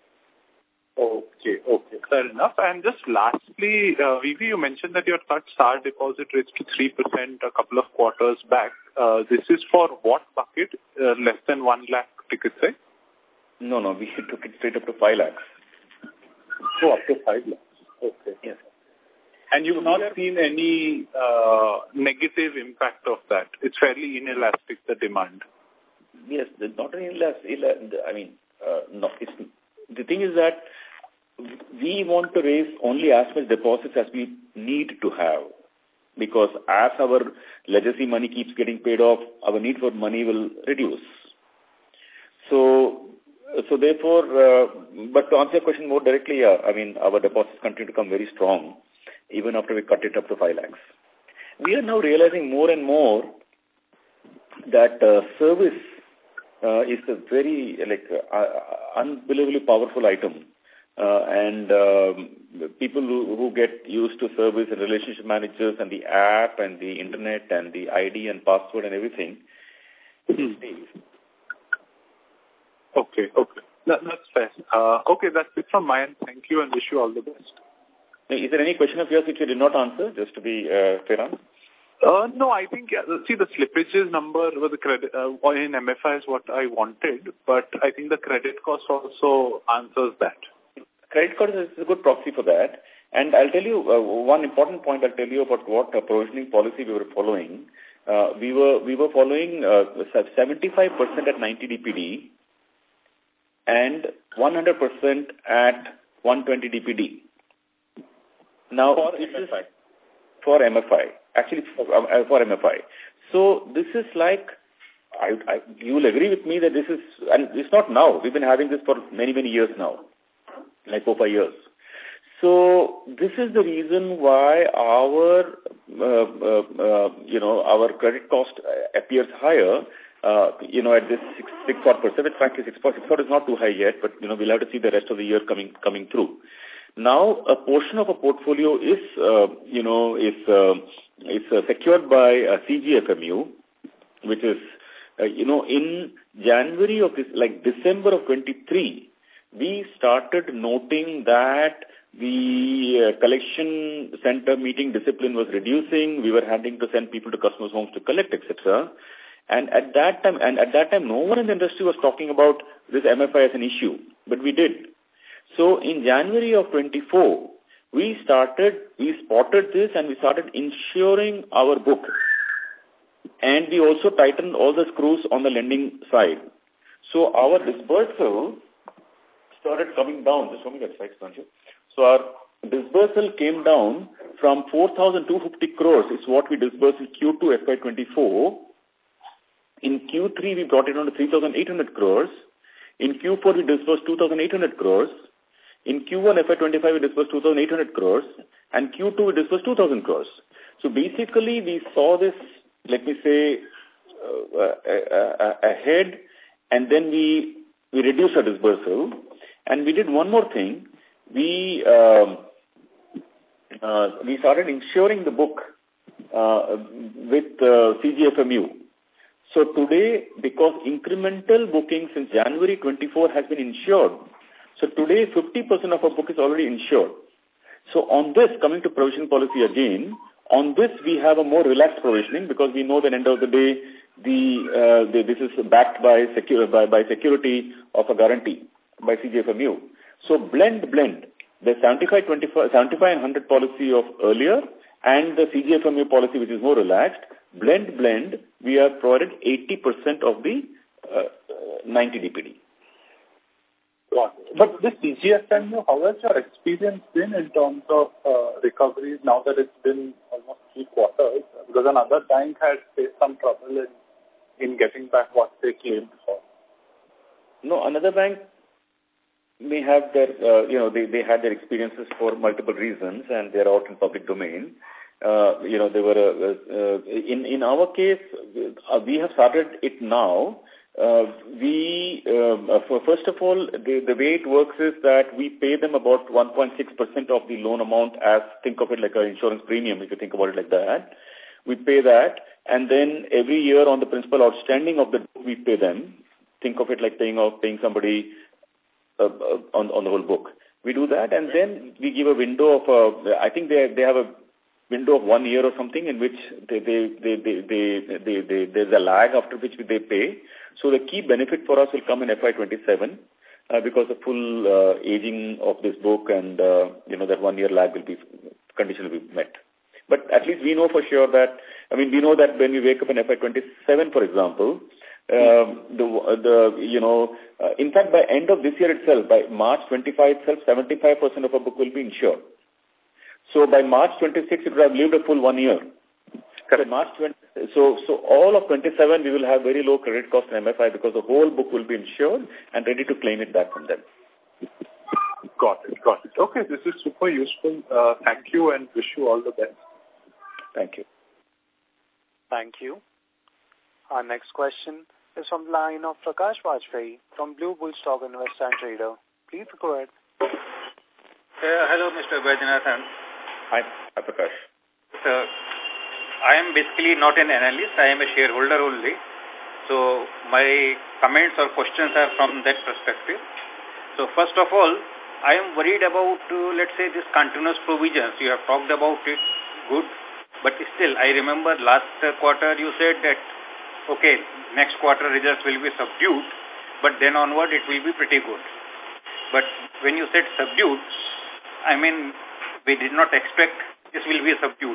Okay, okay, fair enough. And just lastly, uh, V V, you mentioned that you had cut S A R deposit rates to three percent a couple of quarters back. Uh, this is for what bucket? Uh, less than one lakh ticket size? No, no, we took it straight up to five lakhs. Oh, up to five lakhs. Okay. Yes. And you've not seen any uh, negative impact of that? It's fairly inelastic, the demand. Yes, not an inelastic. I mean, uh, no, it's, the thing is that we want to raise only as much deposits as we need to have. Because as our legacy money keeps getting paid off, our need for money will reduce. So, so therefore, uh, but to answer your question more directly, uh, I mean, our deposits continue to come very strong, even after we cut it up to five lakhs. We are now realizing more and more that uh, service uh, is a very, like, uh, unbelievably powerful item. Uh, and um, people who, who get used to service and relationship managers and the app and the internet and the I D and password and everything. Hmm. Okay, okay. That, that's fair. Uh, okay, that's it from my end. Thank you and wish you all the best. Is there any question of yours which you did not answer, just to be uh, fair on? Uh, no, I think, uh, see, the slippages number with the credit uh, in M F I is what I wanted, but I think the credit cost also answers that. Credit cost is a good proxy for that. And I'll tell you, uh, one important point I'll tell you about what uh, provisioning policy we were following. Uh, we were we were following uh, seventy-five percent at ninety D P D and one hundred percent at one twenty D P D. Now, for this M F I. Is, for M F I, actually for, uh, for M F I. So this is like, I, I, you will agree with me that this is, and it's not now, we've been having this for many, many years now, like four, five years. So this is the reason why our, uh, uh, uh, you know, our credit cost appears higher, uh, you know, at this six, six odd percent. In fact, six point six odd is not too high yet, but, you know, we'll have to see the rest of the year coming, coming through. Now, a portion of a portfolio is, uh, you know, is, uh, is uh, secured by uh, C G F M U, which is, uh, you know, in January of this, like December of twenty-three, we started noting that the uh, collection center meeting discipline was reducing. We were having to send people to customers' homes to collect, et cetera. And at that time, and at that time, no one in the industry was talking about this M F I as an issue, but we did. So in January of twenty-four, we started, we spotted this and we started insuring our book. And we also tightened all the screws on the lending side. So our dispersal started coming down. Just show me that slide, Sanjay. So our dispersal came down from four thousand two hundred fifty crores, is what we disbursed in Q two F Y twenty-four. In Q three, we brought it down to three thousand eight hundred crores. In Q four, we disbursed two thousand eight hundred crores. In Q one F Y twenty-five, we disbursed two thousand eight hundred crores. And Q two, we disbursed two thousand crores. So basically, we saw this, let me say, uh, uh, uh, ahead, and then we, we reduced our disbursal. And we did one more thing. We, um, uh, we started insuring the book uh, with uh, C G F M U. So today, because incremental booking since January twenty-four has been insured, so today fifty percent of our book is already insured. So on this, coming to provision policy again, on this we have a more relaxed provisioning because we know that at the end of the day, the, uh, the this is backed by, secure, by, by security of a guarantee by C G F M U. So blend, blend, the seventy-five twenty-five, seventy-five and one hundred policy of earlier and the C G F M U policy which is more relaxed, blend, blend, we have provided eighty percent of the uh, ninety D P D. Got it. But this C G F M U, how has your experience been in terms of uh, recoveries now that it's been almost three quarters? Because another bank had faced some trouble in, in getting back what they claimed for. No, another bank may have their, uh, you know, they, they had their experiences for multiple reasons and they're out in public domain. Uh, you know, they were, uh, uh, in, in our case, uh, we have started it now. Uh, we, uh, for, first of all, the, the way it works is that we pay them about one point six percent of the loan amount as, think of it like an insurance premium, if you think about it like that. We pay that, and then every year on the principal outstanding of the book, we pay them. Think of it like paying off, paying somebody uh, on, on the whole book. We do that, and then we give a window of, uh, I think they, they have a window of one year or something in which they, they, they, they, they, they, they, there's a lag after which they pay. So the key benefit for us will come in F Y twenty-seven uh, because the full uh, aging of this book and, uh, you know, that one year lag will be, condition will be met. But at least we know for sure that, I mean, we know that when we wake up in F Y twenty-seven, for example, um, the, the, you know, uh, in fact, by end of this year itself, by March twenty-five itself, seventy-five percent of our book will be insured. So by March twenty-six, it would have lived a full one year. So March twenty, so so all of twenty-seven, we will have very low credit cost in M F I because the whole book will be insured and ready to claim it back from them. Got it, got it. Okay, this is super useful. Uh, thank you and wish you all the best. Thank you. Thank you. Our next question is from the line of Prakash Vajpayee from Blue Bull Stock Investor and Trader. Please go ahead. Uh, hello, Mister Vaidyanathan. Hi, Hi Prakash. So, I am basically not an analyst. I am a shareholder only. So, my comments or questions are from that perspective. So, first of all, I am worried about, uh, let's say, this continuous provisions. You have talked about it, good. But still, I remember last uh, quarter you said that, okay, next quarter results will be subdued, but then onward it will be pretty good. But when you said subdued, I mean, we did not expect this will be subdued.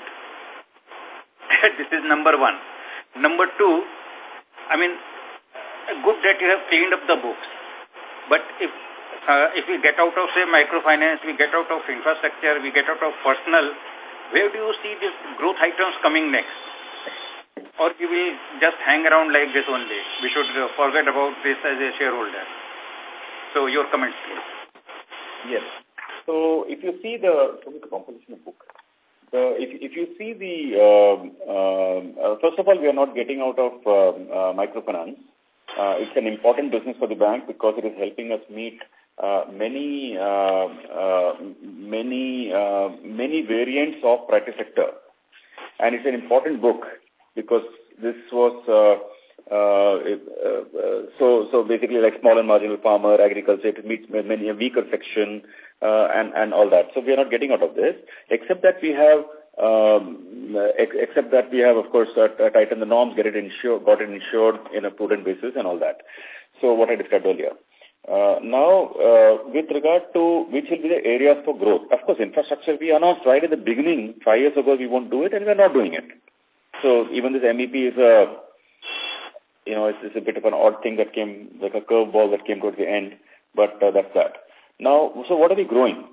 This is number one. Number two, I mean, good that you have cleaned up the books. But if uh, if we get out of, say, microfinance, we get out of infrastructure, we get out of personal, where do you see these growth items coming next? Or you will just hang around like this only? We should uh, forget about this as a shareholder. So your comments, please. Yes. So if you see the composition of book, the, if, if you see the, uh, uh, uh, first of all, we are not getting out of uh, uh, microfinance. Uh, it's an important business for the bank because it is helping us meet uh, many, uh, uh, many, uh, many variants of private sector. And it's an important book because this was, uh, uh, uh, so, so basically like small and marginal farmer, agriculture, it meets many a weaker section, uh, and, and all that. So we are not getting out of this, except that we have, um, ex except that we have, of course, uh, tightened the norms, get it insured, got it insured in a prudent basis and all that. So what I described earlier. Uh, now, uh, with regard to which will be the areas for growth, of course, infrastructure, we announced right at the beginning, five years ago, we won't do it, and we're not doing it. So even this M E P is a, you know, it's, it's a bit of an odd thing that came, like a curveball that came towards the end, but uh, that's that. Now, so what are we growing?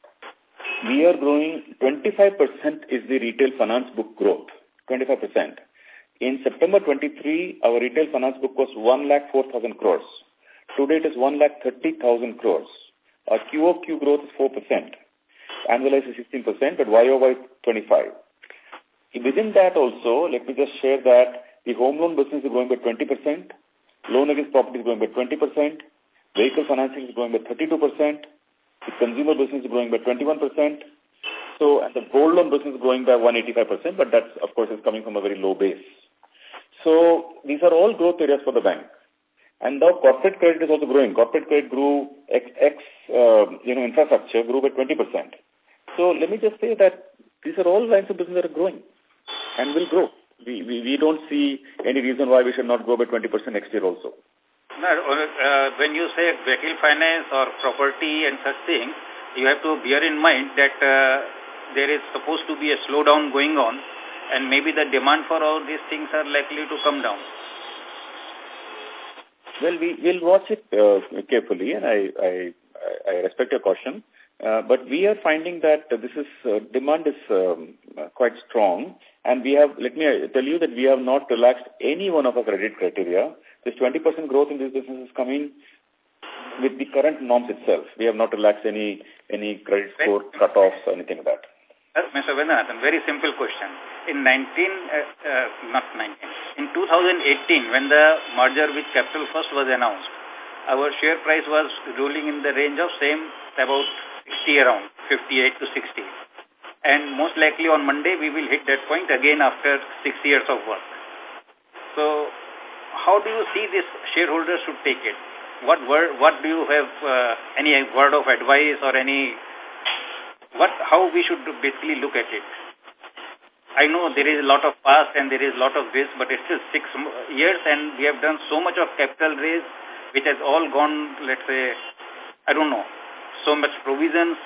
We are growing, twenty-five percent is the retail finance book growth, twenty-five percent. In September twenty-three, our retail finance book was one lakh four thousand crores. Today it is one lakh thirty thousand crores. Our Q O Q growth is four percent. Annualized is sixteen percent, but Y O Y is twenty-five. Within that also, let me just share that the home loan business is growing by twenty percent, loan against property is growing by twenty percent, vehicle financing is growing by thirty-two percent, the consumer business is growing by twenty-one percent, so, and the gold loan business is growing by one hundred eighty-five percent, but that's, of course, is coming from a very low base. So, these are all growth areas for the bank. And now corporate credit is also growing. Corporate credit grew, X, X uh, you know, infrastructure grew by twenty percent. So, let me just say that these are all lines of business that are growing and will grow. We, we, we don't see any reason why we should not grow by twenty percent next year also. No, uh, when you say vehicle finance or property and such things, you have to bear in mind that uh, there is supposed to be a slowdown going on, and maybe the demand for all these things are likely to come down. Well, we will watch it uh, carefully, and I, I, I respect your caution. Uh, but we are finding that uh, this is uh, demand is um, uh, quite strong, and we have. Let me tell you that we have not relaxed any one of our credit criteria. This twenty percent growth in this business is coming with the current norms itself. We have not relaxed any any credit score cutoffs or anything like that. Uh, Mister Vaidyanathan, very simple question. In nineteen, uh, uh, not nineteen, in two thousand eighteen, when the merger with Capital First was announced, our share price was ruling in the range of same about sixty around, fifty-eight to sixty. And most likely on Monday, we will hit that point again after six years of work. So, how do you see this shareholders should take it? What word, what do you have, uh, any word of advice or any, what, how we should basically look at it? I know there is a lot of past and there is a lot of this, but it's still six years and we have done so much of capital raise, which has all gone, let's say, I don't know, so much provisions.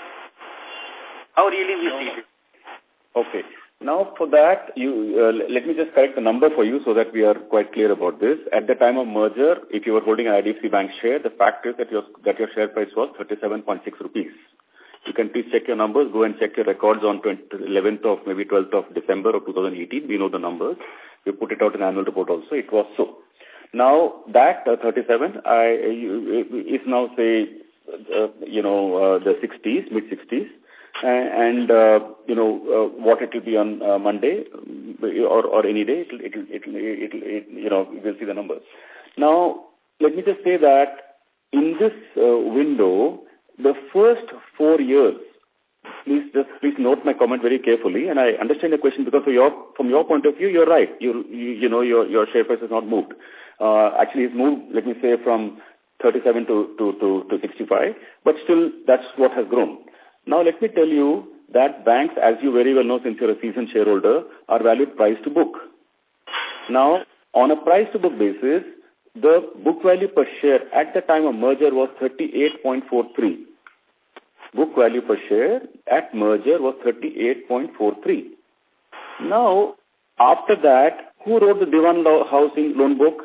How really we no. see it? Okay. Now, for that, you uh, let me just correct the number for you so that we are quite clear about this. At the time of merger, if you were holding an I D F C Bank share, the fact is that your, that your share price was thirty-seven point six rupees. You can please check your numbers, go and check your records on eleventh of, maybe twelfth of December of two thousand eighteen. We know the numbers. We put it out in the annual report also. It was so. Now, that uh, thirty-seven I, is now, say, uh, you know, uh, the sixties, mid-sixties. And, uh, you know, uh, what it will be on uh, Monday or, or any day, it will, it will, it will, it will, it, you know, we'll see the numbers. Now, let me just say that in this uh, window, the first four years, please just please note my comment very carefully, and I understand the question because from your, from your point of view, you're right. You, you, you know, your, your share price has not moved. Uh, actually, it's moved, let me say, from thirty-seven to, to, to, to sixty-five, but still, that's what has grown. Now, let me tell you that banks, as you very well know since you're a seasoned shareholder, are valued price to book. Now, on a price to book basis, the book value per share at the time of merger was thirty-eight point four three. Book value per share at merger was thirty-eight point four three. Now, after that, who wrote the Dewan Housing loan book?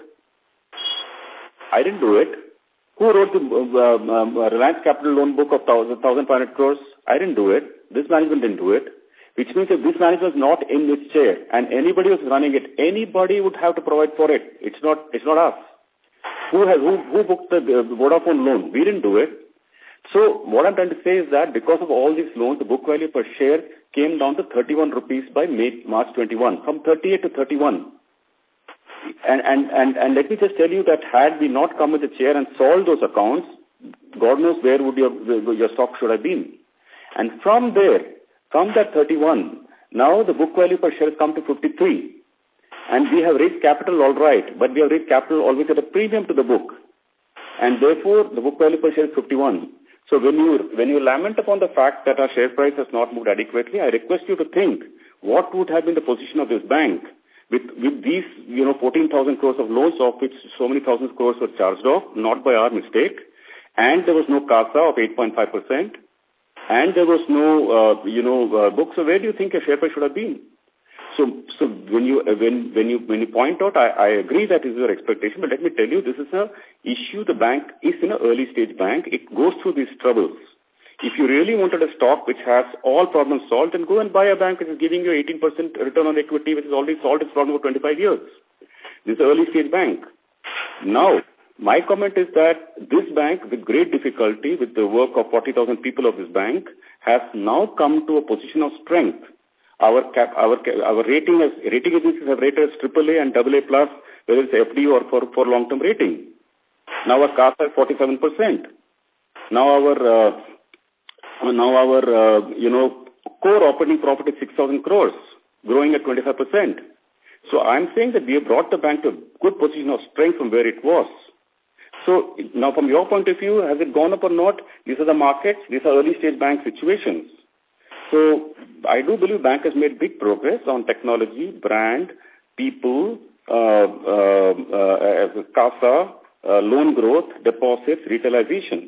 I didn't do it. Who wrote the uh, um, Reliance Capital loan book of one thousand five hundred crores? I didn't do it. This management didn't do it. which means if this manager was not in this chair and anybody was running it, anybody would have to provide for it. It's not, it's not us. Who has, who, who booked the, the Vodafone loan? We didn't do it. So what I'm trying to say is that because of all these loans, the book value per share came down to thirty-one rupees by May, March twenty-one, from thirty-eight to thirty-one. And, and, and, and let me just tell you that had we not come with the chair and solved those accounts, God knows where would your, your stock should have been. And from there, from that thirty-one, now the book value per share has come to fifty-three. And we have raised capital all right, but we have raised capital always at a premium to the book. And therefore, the book value per share is fifty-one. So when you, when you lament upon the fact that our share price has not moved adequately, I request you to think what would have been the position of this bank with, with these, you know, fourteen thousand crores of loans, of which so many thousands crores were charged off, not by our mistake. And there was no CASA of eight point five percent. And there was no, uh, you know, uh, book. So where do you think a share price should have been? So, so when you uh, when when you when you point out, I, I agree that is your expectation. But let me tell you, this is a issue. The bank is in an early stage bank. It goes through these troubles. If you really wanted a stock which has all problems solved, then go and buy a bank which is giving you eighteen percent return on equity, which has already solved its problem for twenty-five years. This is an early stage bank. Now, my comment is that this bank, with great difficulty, with the work of forty thousand people of this bank, has now come to a position of strength. Our cap, our our rating as rating agencies have rated as triple A and double A plus, whether it's F D or for for long term rating. Now our CASA is forty-seven percent. Now our uh, now our uh, you know core operating profit is six thousand crores, growing at twenty-five percent. So I'm saying that we have brought the bank to a good position of strength from where it was. So now from your point of view, has it gone up or not? These are the markets. These are early stage bank situations. So I do believe bank has made big progress on technology, brand, people, uh, uh, uh, CASA, uh, loan growth, deposits, retailization.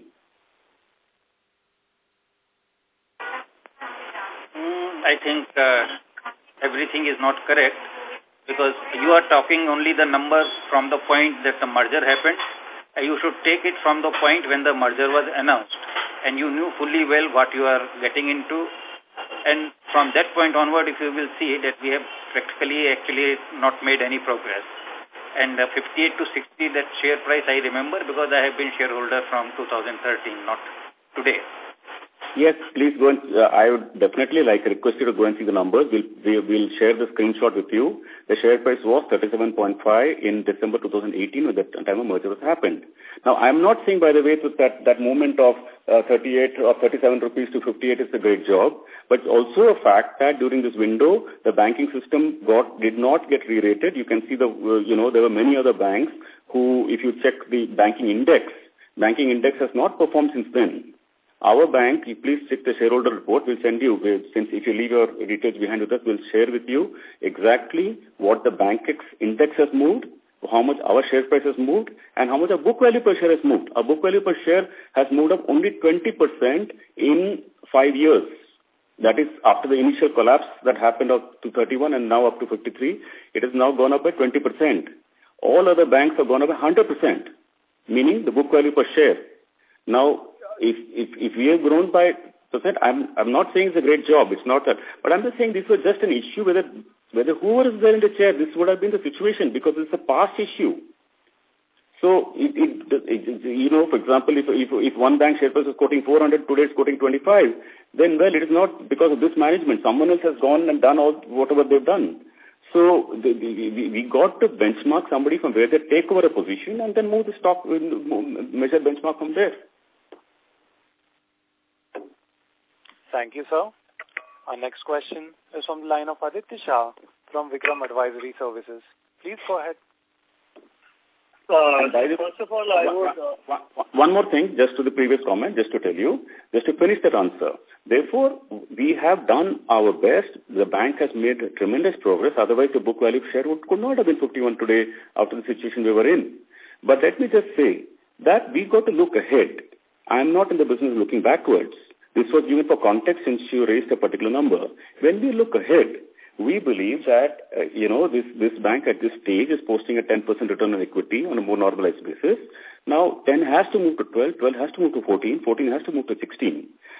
Mm, I think uh, everything is not correct because you are talking only the numbers from the point that the merger happened. You should take it from the point when the merger was announced and you knew fully well what you are getting into. And from that point onward, if you will see that we have practically actually not made any progress. And uh, fifty-eight to sixty, that share price I remember because I have been shareholder from two thousand thirteen, not today. Yes, please go and, uh, I would definitely like request you to go and see the numbers. We'll, we, we'll share the screenshot with you. The share price was thirty-seven point five in December two thousand eighteen when the time of merger was happened. Now, I'm not saying, by the way, that that movement of uh, thirty-eight or thirty-seven rupees to fifty-eight is a great job, but it's also a fact that during this window, the banking system got did not get re-rated. You can see the, uh, you know, there were many other banks who, if you check the banking index, banking index has not performed since then. Our bank, you please check the shareholder report. We'll send you, since if you leave your details behind with us, we'll share with you exactly what the bank index has moved, how much our share price has moved, and how much our book value per share has moved. Our book value per share has moved up only twenty percent in five years. That is after the initial collapse that happened up to thirty-one and now up to fifty-three. It has now gone up by twenty percent. All other banks have gone up by one hundred percent, meaning the book value per share. Now, If, if if we have grown by percent, I'm I'm not saying it's a great job. It's not that, but I'm just saying this was just an issue. Whether whether whoever is there in the chair, this would have been the situation because it's a past issue. So it, it, it you know, for example, if if if one bank share price is quoting four hundred, today it's quoting twenty-five, then well, it is not because of this management. Someone else has gone and done all whatever they've done. So the, the, we, we got to benchmark somebody from where they take over a position and then move the stock, measure benchmark from there. Thank you, sir. Our next question is from the line of Aditya Shah from Vikram Advisory Services. Please go ahead. Uh, first of all, I would... Uh, One more thing, just to the previous comment, just to tell you, just to finish that answer. Therefore, we have done our best. The bank has made tremendous progress. Otherwise, the book value share would, could not have been fifty-one today after the situation we were in. But let me just say that we got to look ahead. I'm not in the business of looking backwards. This was given for context since you raised a particular number. When we look ahead, we believe that, uh, you know, this, this bank at this stage is posting a ten percent return on equity on a more normalized basis. Now, ten has to move to twelve, twelve has to move to fourteen, fourteen has to move to sixteen.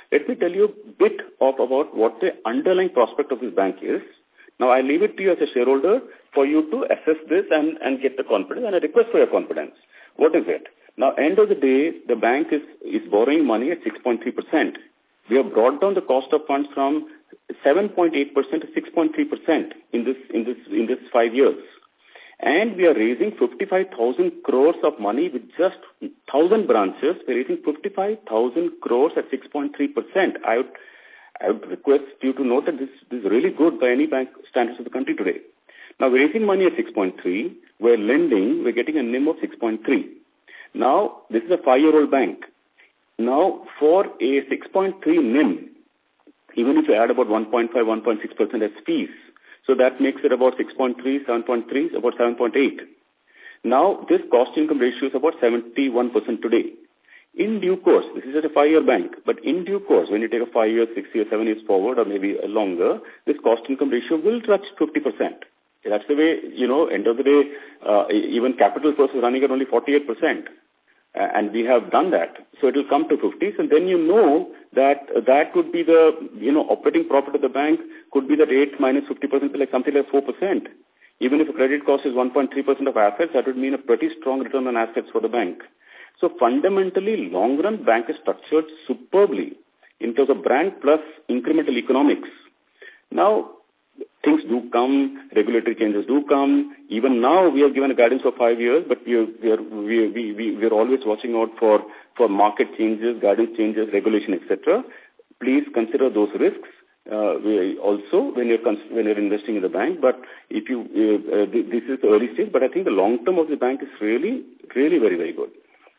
Let me tell you a bit of about what the underlying prospect of this bank is. Now, I leave it to you as a shareholder for you to assess this and, and get the confidence, and I request for your confidence. What is it? Now, end of the day, the bank is, is borrowing money at six point three percent. We have brought down the cost of funds from seven point eight percent to six point three percent in this, in this, in this five years. And we are raising fifty-five thousand crores of money with just one thousand branches. We're raising fifty-five thousand crores at six point three percent. I would, I would request you to note that this, this is really good by any bank standards of the country today. Now, we're raising money at six point three. We're lending. We're getting a N I M of six point three. Now, this is a five-year-old bank. Now, for a six point three N I M, even if you add about one point five, one point six percent as fees, so that makes it about six point three, seven point three, about seven point eight. Now, this cost-income ratio is about seventy-one percent today. In due course, this is just a five-year bank, but in due course, when you take a five years, six years, seven years forward, or maybe longer, this cost-income ratio will touch fifty percent. That's the way, you know, end of the day, uh, even Capital First is running at only forty-eight percent. Uh, and we have done that. So it will come to fifties, and then you know that uh, that could be the, you know, operating profit of the bank could be that eight minus fifty percent, like something like four percent. Even if a credit cost is one point three percent of assets, that would mean a pretty strong return on assets for the bank. So fundamentally, long-run bank is structured superbly in terms of brand plus incremental economics. Now, things do come, regulatory changes do come. Even now, we are given a guidance for five years, but we are, we are, we, we, we, we are always watching out for, for market changes, guidance changes, regulation, et cetera. Please consider those risks uh, we also when you're, when you're investing in the bank. But if you, uh, uh, this is the early stage, but I think the long term of the bank is really, really very, very good.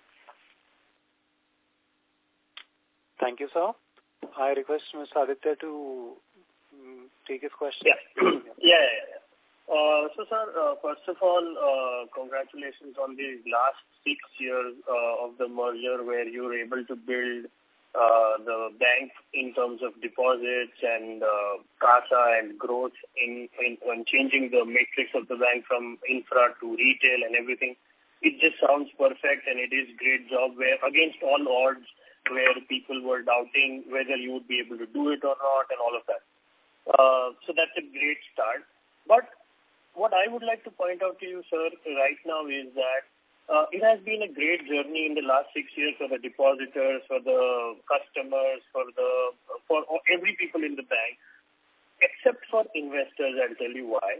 Thank you, sir. I request Mister Aditya to take his question. Yeah, yeah, yeah. yeah. Uh, so, sir, uh, first of all, uh, congratulations on the last six years uh, of the merger where you were able to build uh, the bank in terms of deposits and uh, CASA and growth in, in, in changing the matrix of the bank from infra to retail and everything. It just sounds perfect, and it is a great job where against all odds where people were doubting whether you would be able to do it or not and all of that. Uh, so that's a great start. But what I would like to point out to you, sir, right now is that uh, it has been a great journey in the last six years for the depositors, for the customers, for the for every people in the bank, except for investors. I'll tell you why.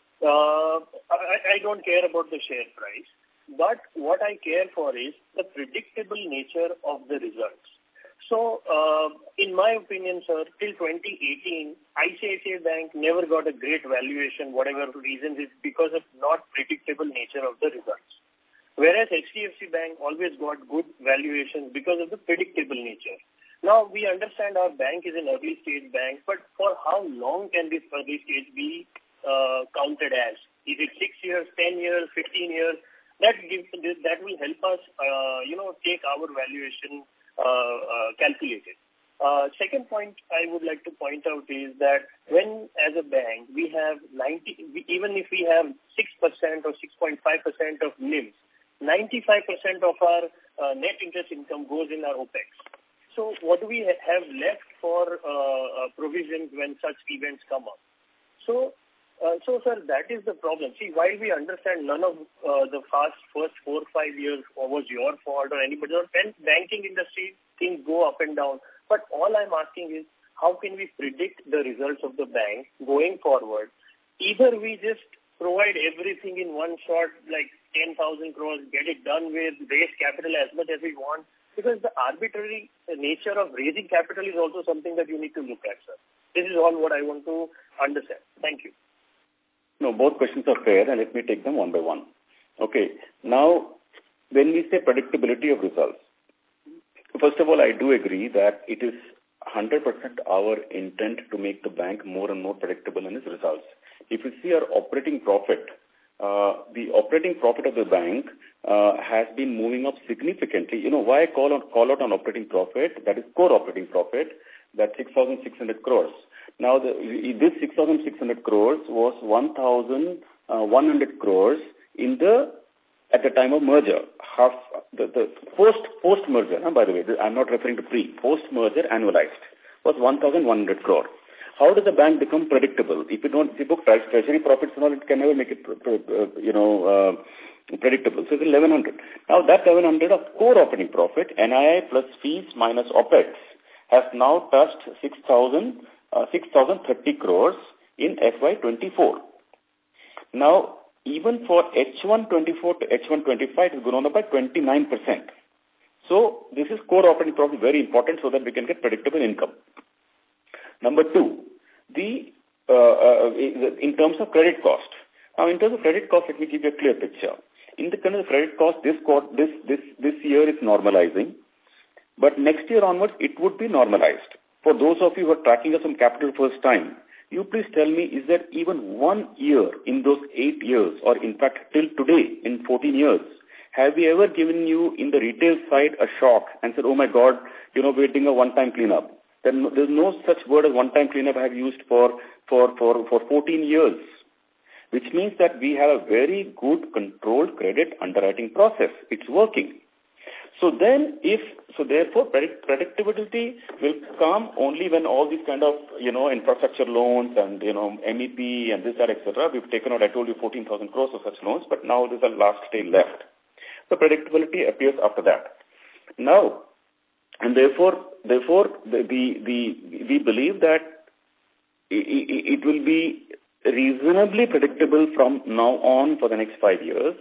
Uh, I, I don't care about the share price, but what I care for is the predictable nature of the results. So, uh, in my opinion, sir, till twenty eighteen, I C I C I Bank never got a great valuation, whatever reasons, it's because of not predictable nature of the results. Whereas H D F C Bank always got good valuations because of the predictable nature. Now, we understand our bank is an early stage bank, but for how long can this early stage be uh, counted as? Is it six years, ten years, fifteen years? That gives, that will help us, uh, you know, take our valuation Uh, uh, calculated. Uh, second point I would like to point out is that when, as a bank, we have ninety, we, even if we have six percent or six point five percent of N I Ms, ninety-five percent of our uh, net interest income goes in our OPEX. So what do we ha- have left for uh, uh, provisions when such events come up? So, uh, so sir, that is the problem. See, while we understand none of uh, the fast first four or five years was your fault or anybody, or banking industry, things go up and down. But all I'm asking is, how can we predict the results of the bank going forward? Either we just provide everything in one shot, like ten thousand crores, get it done with, raise capital as much as we want, because the arbitrary nature of raising capital is also something that you need to look at, sir. This is all what I want to understand. Thank you. No, both questions are fair, and let me take them one by one. Okay. Now, when we say predictability of results, first of all, I do agree that it is one hundred percent our intent to make the bank more and more predictable in its results. If you see our operating profit, uh, the operating profit of the bank uh, has been moving up significantly. You know, why I call out, call out on operating profit, that is core operating profit, that's six thousand six hundred crores. Now, the, this six thousand six hundred crores was one thousand one hundred crores in the at the time of merger, half the, the post post merger, huh, by the way, I'm not referring to pre, post merger annualized was one thousand one hundred crore. How does the bank become predictable? If you don't, if you book treasury profits and all, it can never make it, uh, you know, uh, predictable. So it's eleven hundred. Now that eleven hundred of core operating profit, N I I plus fees minus OPEX, has now touched six thousand thirty crores in F Y twenty-four. Now, even for H one twenty-four to H one twenty-five, it has grown up by twenty-nine percent. So this is core operating profit, very important so that we can get predictable income. Number two, the uh, uh, in terms of credit cost. Now, in terms of credit cost, let me give you a clear picture. In the terms of credit cost, this this this this year is normalizing, but next year onwards it would be normalized. For those of you who are tracking us on Capital first time, you please tell me, is there even one year in those eight years, or in fact till today in fourteen years, have we ever given you in the retail side a shock and said, oh my God, you know, we're doing a one-time cleanup? Then there's no such word as one-time cleanup I have used for, for, for, for fourteen years, which means that we have a very good controlled credit underwriting process. It's working. So then if, so therefore predict, predictability will come only when all these kind of, you know, infrastructure loans and, you know, M E P and this, that, et cetera. We've taken out, I told you, fourteen thousand crores of such loans, but now there's a last tail left. So predictability appears after that. Now, and therefore, therefore, the, the, the we believe that it, it will be reasonably predictable from now on for the next five years.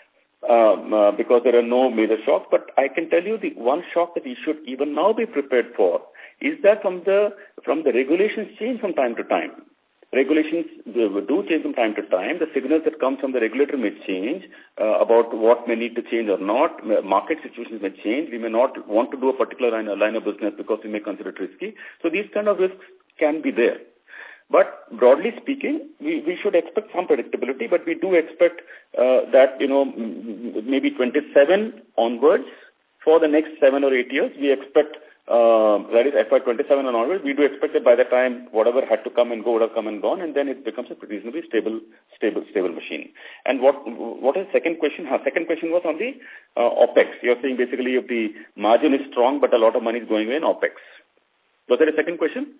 Um, uh, because there are no major shocks, but I can tell you the one shock that we should even now be prepared for is that from the from the regulations change from time to time. Regulations do change from time to time. The signals that come from the regulator may change uh, about what may need to change or not. Market situations may change. We may not want to do a particular line, line of business because we may consider it risky. So these kind of risks can be there. But broadly speaking, we, we should expect some predictability, but we do expect uh, that, you know, maybe twenty-seven onwards for the next seven or eight years, we expect, uh, that is F Y twenty-seven and onwards, we do expect that by the time whatever had to come and go would have come and gone, and then it becomes a reasonably stable, stable, stable machine. And what what is the second question? Her second question was on the uh, OPEX. You're saying basically if the margin is strong, but a lot of money is going away in OPEX. Was there a second question?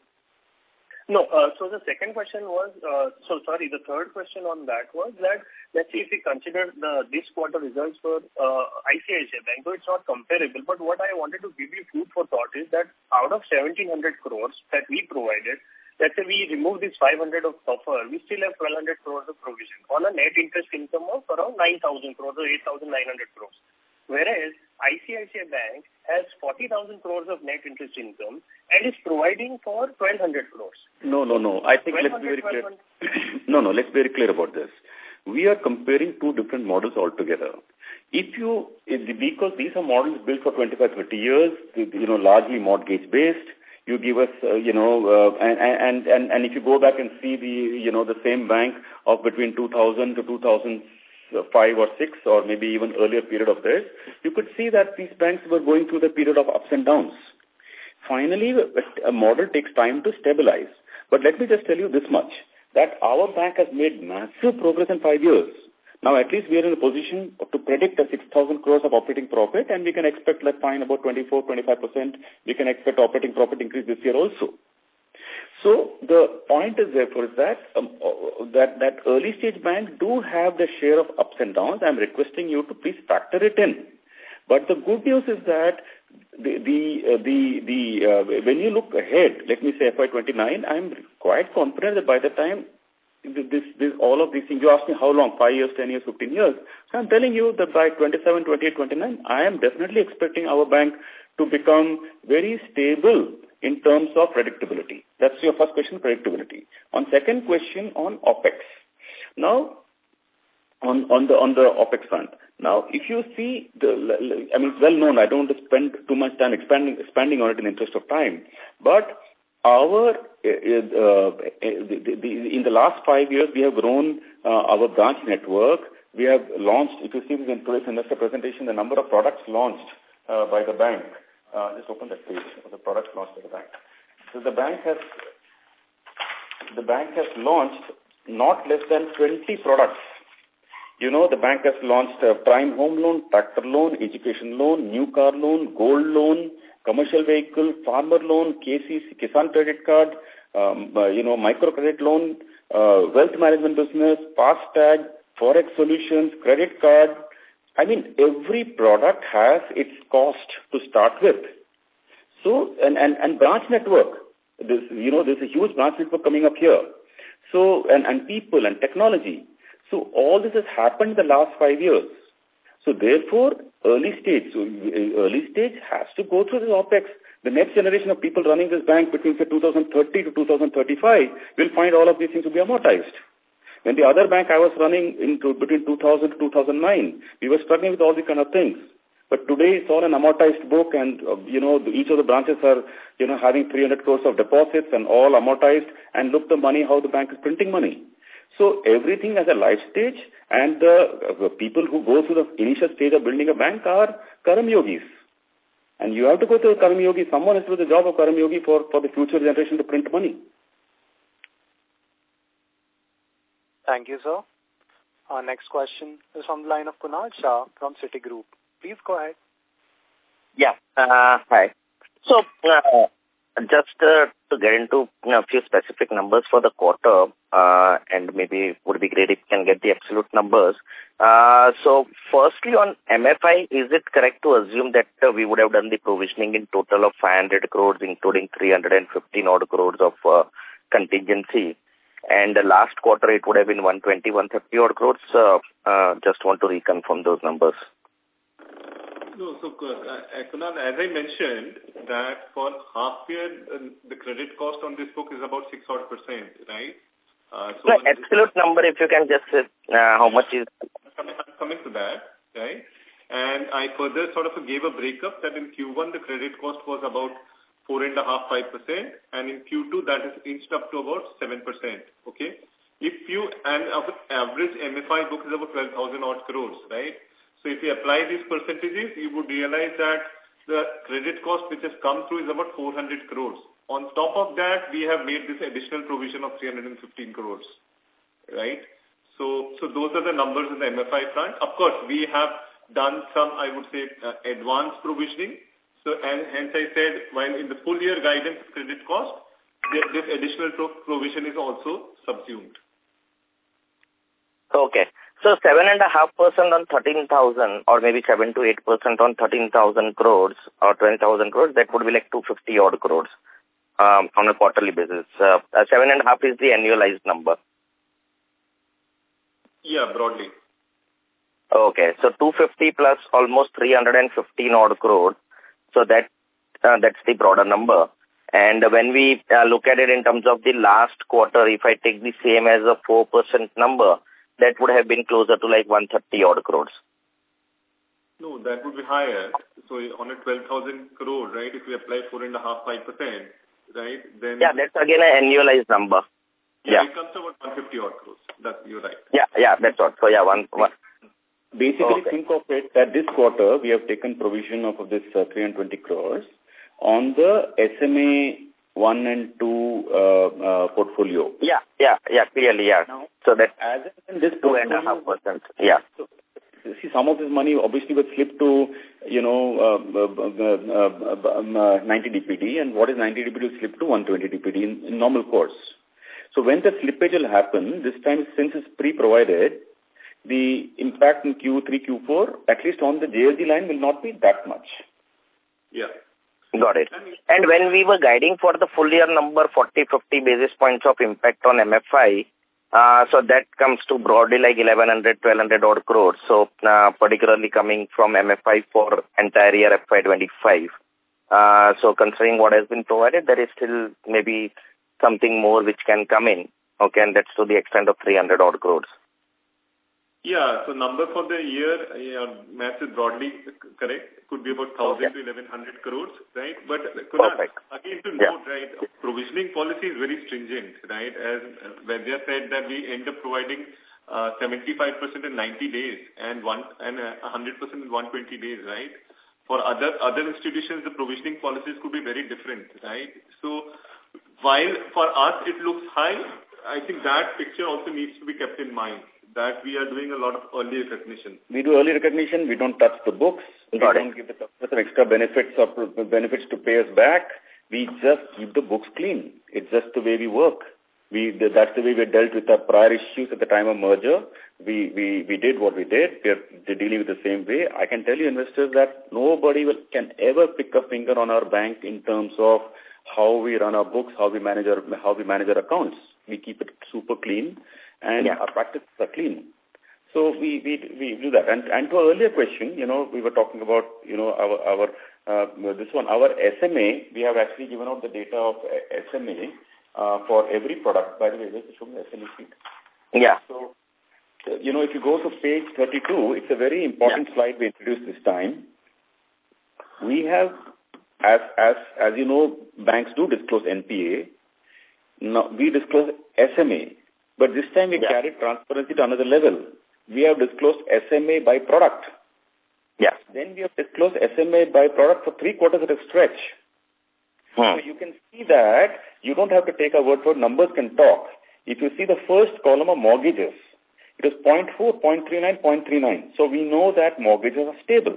No, uh, so the second question was, uh, so sorry, the third question on that was that, let's say if we consider the this quarter results for uh, I C I C I Bank, so it's not comparable, but what I wanted to give you food for thought is that out of seventeen hundred crores that we provided, let's say we remove this five hundred of buffer, we still have twelve hundred crores of provision on a net interest income of around nine thousand crores or eight thousand nine hundred crores. Whereas I C I C I Bank has forty thousand crores of net interest income and is providing for twelve hundred crores. No, no, no. I think let's be very clear. no, no, let's be very clear about this. We are comparing two different models altogether. If you, because these are models built for twenty-five, thirty years, you know, largely mortgage-based, you give us, uh, you know, uh, and, and, and, and if you go back and see the, you know, the same bank of between two thousand to two thousand five or six or maybe even earlier period of this, you could see that these banks were going through the period of ups and downs. Finally, a model takes time to stabilize. But let me just tell you this much, that our bank has made massive progress in five years. Now, at least we are in a position to predict a six thousand crores of operating profit, and we can expect, like, fine, about twenty-four, twenty-five percent. We can expect operating profit increase this year also. So the point is therefore is that um, that that early stage banks do have the share of ups and downs. I'm requesting you to please factor it in. But the good news is that the the uh, the, the uh, when you look ahead, let me say F Y twenty-nine, I'm quite confident that by the time this this all of these things, you ask me how long, five years, ten years, fifteen years. So I'm telling you that by twenty-seven, twenty-eight, twenty-nine, I am definitely expecting our bank to become very stable in terms of predictability. That's your first question, predictability. On second question on OPEX. Now, on, on the on the OPEX front. Now, if you see, the, I mean, it's well known, I don't want to spend too much time expanding, expanding on it in the interest of time, but our, uh, uh, the, the, in the last five years, we have grown uh, our branch network. We have launched, if you see this in today's investor presentation, the number of products launched uh, by the bank. Uh, just open that page of the products launched by the bank. So the bank has the bank has launched not less than twenty products You know, the bank has launched a prime home loan, tractor loan, education loan, new car loan, gold loan, commercial vehicle, farmer loan, K C C, Kisan credit card, um, uh, you know, microcredit loan, uh, wealth management business, FASTag, Forex solutions, credit card. I mean, every product has its cost to start with. So, and, and, and branch network. This, you know, there's a huge branch network coming up here. So, and, and people and technology. So all this has happened in the last five years. So therefore, early stage, so early stage has to go through this OPEX. The next generation of people running this bank between say two thousand thirty to two thousand thirty-five will find all of these things to be amortized. When the other bank I was running into between two thousand to two thousand nine, we were struggling with all these kind of things. But today it's all an amortized book, and uh, you know the, each of the branches are you know having three hundred crores of deposits and all amortized. And look the money how the bank is printing money. So everything has a life stage, and the, uh, the people who go through the initial stage of building a bank are Karam Yogis. And you have to go through Karam Yogi. Someone has to do the job of Karam Yogi for, for the future generation to print money. Thank you, sir. Our next question is from the line of Kunal Shah from Citigroup. Please go ahead. Yeah, uh, hi. So, uh, just uh, to get into you know, a few specific numbers for the quarter, uh, and maybe would be great if you can get the absolute numbers. Uh, so, firstly, on M F I, is it correct to assume that uh, we would have done the provisioning in total of five hundred crores, including three hundred fifteen odd crores of uh, contingency? And the last quarter, it would have been one twenty, one thirty odd crores. Uh, uh, just want to reconfirm those numbers. No, so, uh, Kunal, as I mentioned, that for half year, uh, the credit cost on this book is about six odd percent, right? Uh, so the absolute number, if you can just, uh, how much is... I'm coming to that, right? And I further sort of gave a breakup that in Q one, the credit cost was about four point five, five percent, and in Q two, that has inched up to about seven percent, okay? If you, and our average M F I book is about twelve thousand odd crores, right? So if you apply these percentages, you would realize that the credit cost which has come through is about four hundred crores. On top of that, we have made this additional provision of three hundred fifteen crores, right? So, so those are the numbers in the M F I front. Of course, we have done some, I would say, uh, advanced provisioning. So, and hence I said, while in the full year guidance credit cost, this additional pro provision is also subsumed. Okay. So seven and a half percent on thirteen thousand, or maybe seven to eight percent on thirteen thousand crores or twenty thousand crores, that would be like two fifty odd crores um, on a quarterly basis. Uh, seven and a half is the annualized number. Yeah, broadly. Okay, so two fifty plus almost three hundred fifteen odd crores. So that uh, that's the broader number. And when we uh, look at it in terms of the last quarter, if I take the same as a four percent number, that would have been closer to like one thirty odd crores. No, that would be higher. So on a twelve thousand crore, right, if we apply four point five, five percent, right, then... Yeah, that's again an annualized number. Yeah, yeah. It comes to about one fifty odd crores. That's, you're right. Yeah, yeah, that's what. So yeah, one... one. Basically, okay. think of it that this quarter, we have taken provision of this uh, three hundred twenty crores on the S M A one and two uh, uh, portfolio. Yeah, yeah, yeah, clearly, yeah. Now, so that as in this two and a half percent, yeah. So, see, some of this money obviously was slipped to, you know, uh, uh, uh, uh, ninety D P D, and what is ninety D P D will slip to one twenty D P D in, in normal course. So when the slippage will happen, this time since it's pre-provided, the impact in Q three, Q four, at least on the J L G line, will not be that much. Yeah. Got it. And when we were guiding for the full year number, forty, fifty basis points of impact on M F I, uh, so that comes to broadly like eleven hundred, twelve hundred odd crores. So uh, particularly coming from M F I for entire year F Y twenty-five. Uh, so considering what has been provided, there is still maybe something more which can come in. Okay, and that's to the extent of three hundred odd crores. Yeah, so number for the year, yeah, math is broadly correct. Could be about one thousand okay. to eleven hundred crores, right? But Kunal, again to note, yeah. right, provisioning policy is very stringent, right? As Vaidya said that we end up providing uh, seventy-five percent in ninety days and one and uh, one hundred percent in one hundred twenty days, right? For other other institutions, the provisioning policies could be very different, right? So while for us it looks high, I think that picture also needs to be kept in mind. that we are doing a lot of early recognition. We do early recognition. We don't touch the books. Got we it. don't give the customer some extra benefits or benefits to pay us back. We just keep the books clean. It's just the way we work. We That's the way we dealt with our prior issues at the time of merger. We we, we did what we did. We are dealing with the same way. I can tell you, investors, that nobody will, can ever pick a finger on our bank in terms of how we run our books, how we manage our how we manage our accounts. We keep it super clean, and yeah. our practices are clean. So we, we we do that. And and to our earlier question, you know, we were talking about, you know, our our uh, this one, our S M A. We have actually given out the data of S M A uh, for every product. By the way, let's show me the S M A sheet. Yeah. So, you know, if you go to page thirty-two, it's a very important yeah. slide we introduced this time. We have, as as as you know, banks do disclose N P A. Now, we disclose S M A, but this time we yeah. carried transparency to another level. We have disclosed S M A by product. Yeah. Then we have disclosed S M A by product for three quarters at a stretch. Hmm. So you can see that you don't have to take our word for it. Numbers can talk. If you see the first column of mortgages, it is zero point four, zero point three nine, zero point three nine. So we know that mortgages are stable.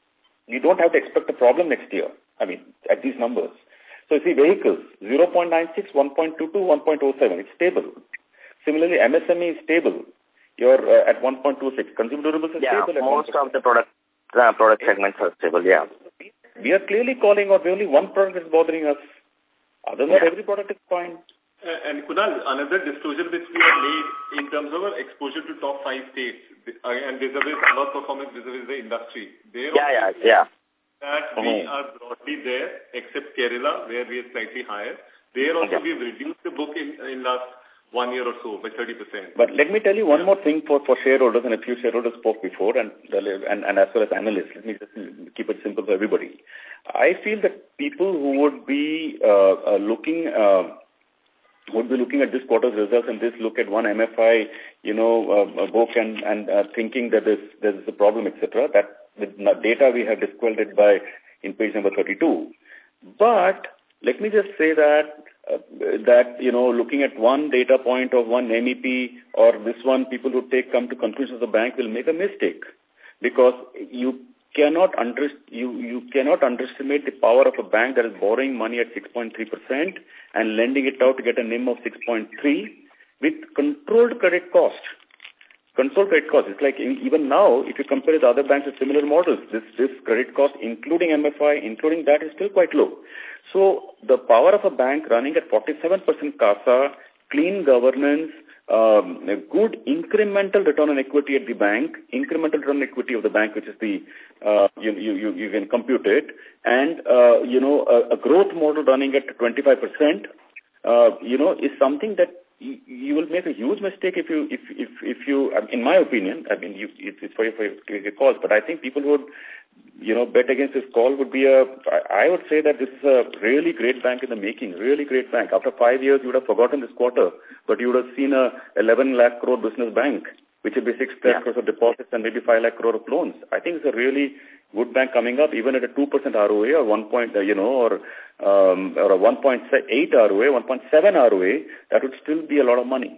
We don't have to expect a problem next year. I mean, at these numbers. So you see vehicles, zero point nine six, one point two two, one point zero seven. It's stable. Similarly, M S M E is stable. You're uh, at one point two six. Consumer durables are yeah, stable. Yeah, most of the product uh, product segments are stable, yeah. We are clearly calling out only one product is bothering us. Other than yeah. that, every product is fine. Uh, and Kunal, another disclosure which we have made in terms of our exposure to top five states, uh, and vis-a-vis our performance vis-a-vis the industry. There yeah, yeah, yeah. That mm-hmm. we are broadly there, except Kerala, where we are slightly higher. There also okay. we've reduced the book in, in last one year or so by thirty percent. But let me tell you one yeah. more thing for, for shareholders, and a few shareholders spoke before, and, and, and as well as analysts. Let me just keep it simple for everybody. I feel that people who would be uh, uh, looking... Uh, would be looking at this quarter's results and this look at one M F I, you know, uh, book and, and uh, thinking that there's, there's a problem, et cetera. That with data we have dispelled it by in page number thirty-two. But let me just say that, uh, that, you know, looking at one data point of one M E P or this one, people who take come to conclusions of the bank will make a mistake, because you cannot under, you, you cannot underestimate the power of a bank that is borrowing money at six point three percent and lending it out to get a N I M of six point three with controlled credit cost. Controlled credit cost. It's like in, even now, if you compare with other banks with similar models, this, this credit cost, including M F I, including that, is still quite low. So the power of a bank running at forty-seven percent CASA, clean governance, Um, a good incremental return on equity at the bank, incremental return on equity of the bank, which is the, uh, you, you, you can compute it, and, uh, you know, a, a growth model running at twenty-five percent, uh, you know, is something that you, you will make a huge mistake if you, if, if, if you, in my opinion, I mean, you, it's for your, for your calls, but I think people would, you know, bet against this call would be a, I would say that this is a really great bank in the making, really great bank. After five years, you would have forgotten this quarter, but you would have seen a eleven lakh crore business bank, which would be six lakh yeah. crores of deposits and maybe five lakh crore of loans. I think it's a really good bank coming up, even at a two percent R O A or one point, you know, or, um, or a one point eight R O A, one point seven R O A, that would still be a lot of money.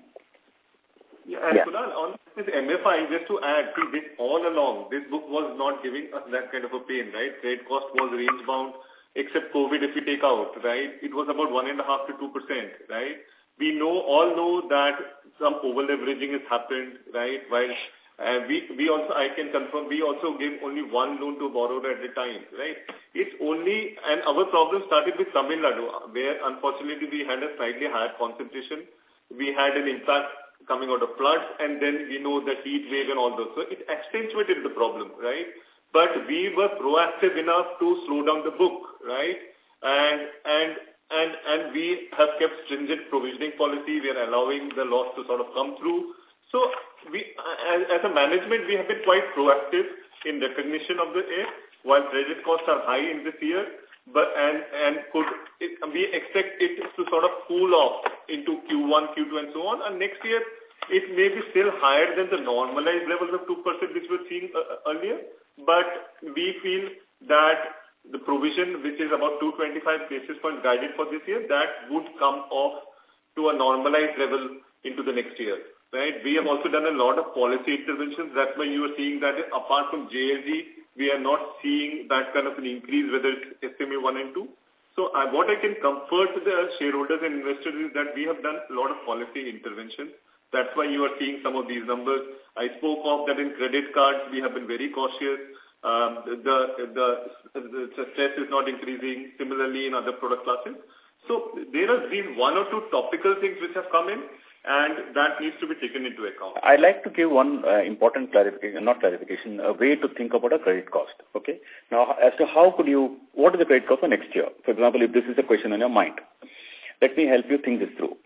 Yeah, and yeah. Kunal, on this M F I, just to add, see, this all along, this book was not giving us that kind of a pain, right? Credit cost was range bound, except COVID if we take out, right? It was about one and a half to two percent, right? We know, all know that some over leveraging has happened, right? While uh, we, we also, I can confirm, we also gave only one loan to borrower at a time, right? It's only, and our problem started with Tamil Nadu, where unfortunately we had a slightly higher concentration. We had an impact coming out of floods, and then we know the heat wave and all those. So it accentuated the problem, right? But we were proactive enough to slow down the book, right? And and and and we have kept stringent provisioning policy. We are allowing the loss to sort of come through. So we, as, as a management, we have been quite proactive in recognition of the air. While credit costs are high in this year, but and and could it, we expect it to sort of cool off into Q one, Q two, and so on. And next year, it may be still higher than the normalized levels of two percent which we were seeing uh, earlier. But we feel that the provision, which is about two hundred twenty-five basis points guided for this year, that would come off to a normalized level into the next year, right? We have also done a lot of policy interventions. That's why you are seeing that apart from J L G, we are not seeing that kind of an increase, whether it's S M A one and two. So uh, what I can comfort the shareholders and investors is that we have done a lot of policy interventions. That's why you are seeing some of these numbers. I spoke of that in credit cards. We have been very cautious. Um, the, the, the stress is not increasing. Similarly, in other product classes. So there have been one or two topical things which have come in, and that needs to be taken into account. I'd like to give one uh, important clarification, not clarification, a way to think about a credit cost. Okay. Now, as to how could you, what is the credit cost for next year? For example, if this is a question on your mind, let me help you think this through.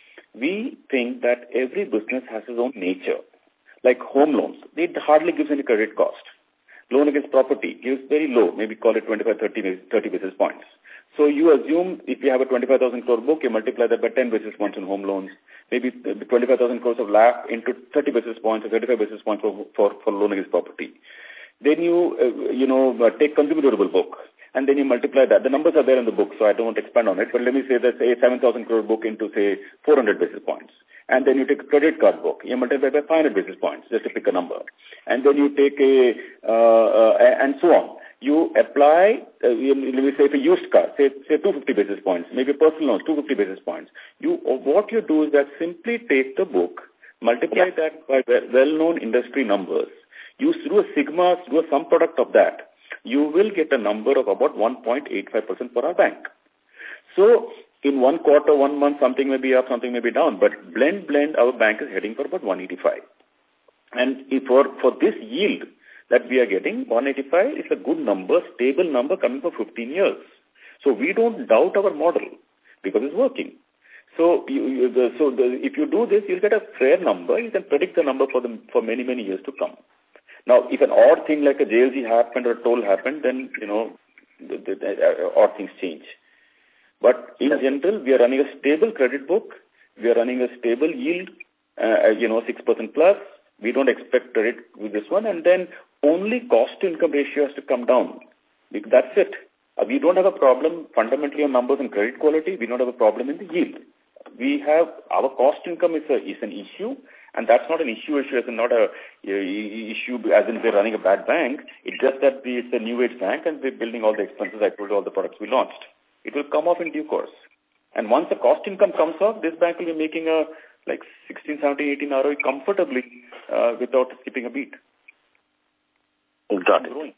We think that every business has its own nature. Like home loans, it hardly gives any credit cost. Loan against property gives very low, maybe call it twenty-five, thirty, thirty basis points. So you assume if you have a twenty-five thousand crore book, you multiply that by ten basis points in home loans, maybe twenty-five thousand crores of L A P into thirty basis points or thirty-five basis points for, for, for loan against property. Then you, uh, you know, uh, take consumer durable book, and then you multiply that. The numbers are there in the book, so I don't want to expand on it, but let me say that, say, seven thousand crore book into, say, four hundred basis points. And then you take a credit card book, you multiply by five hundred basis points, just to pick a number. And then you take a, uh, uh, and so on. You apply, uh, let me say, if a used car, say, say two hundred fifty basis points, maybe personal loans, two hundred fifty basis points. You, what you do is that simply take the book, multiply yeah. that by well-known industry numbers, use through a sigma, through a sum product of that, you will get a number of about one point eight five percent for our bank. So, in one quarter, one month, something may be up, something may be down, but blend, blend, our bank is heading for about one eighty-five. And if for, for this yield that we are getting, one eighty-five is a good number, stable number coming for fifteen years. So we don't doubt our model because it's working. So you, you, the, so the, if you do this, you'll get a fair number. You can predict the number for them for many, many years to come. Now, if an odd thing like a J L G happened or a toll happened, then, you know, the, the, the, uh, odd things change. But in general, we are running a stable credit book. We are running a stable yield, uh, you know, six percent plus. We don't expect credit with this one. And then only cost-to-income ratio has to come down. That's it. Uh, we don't have a problem fundamentally on numbers and credit quality. We don't have a problem in the yield. We have, our cost-income is, a, is an issue. And that's not an issue, issue as in not a uh, issue as in we're running a bad bank. It's just that we, it's a new age bank and we're building all the expenses. I told you all the products we launched. It will come off in due course. And once the cost income comes off, this bank will be making a like sixteen, seventeen, eighteen R O E comfortably uh, without skipping a beat. Got it.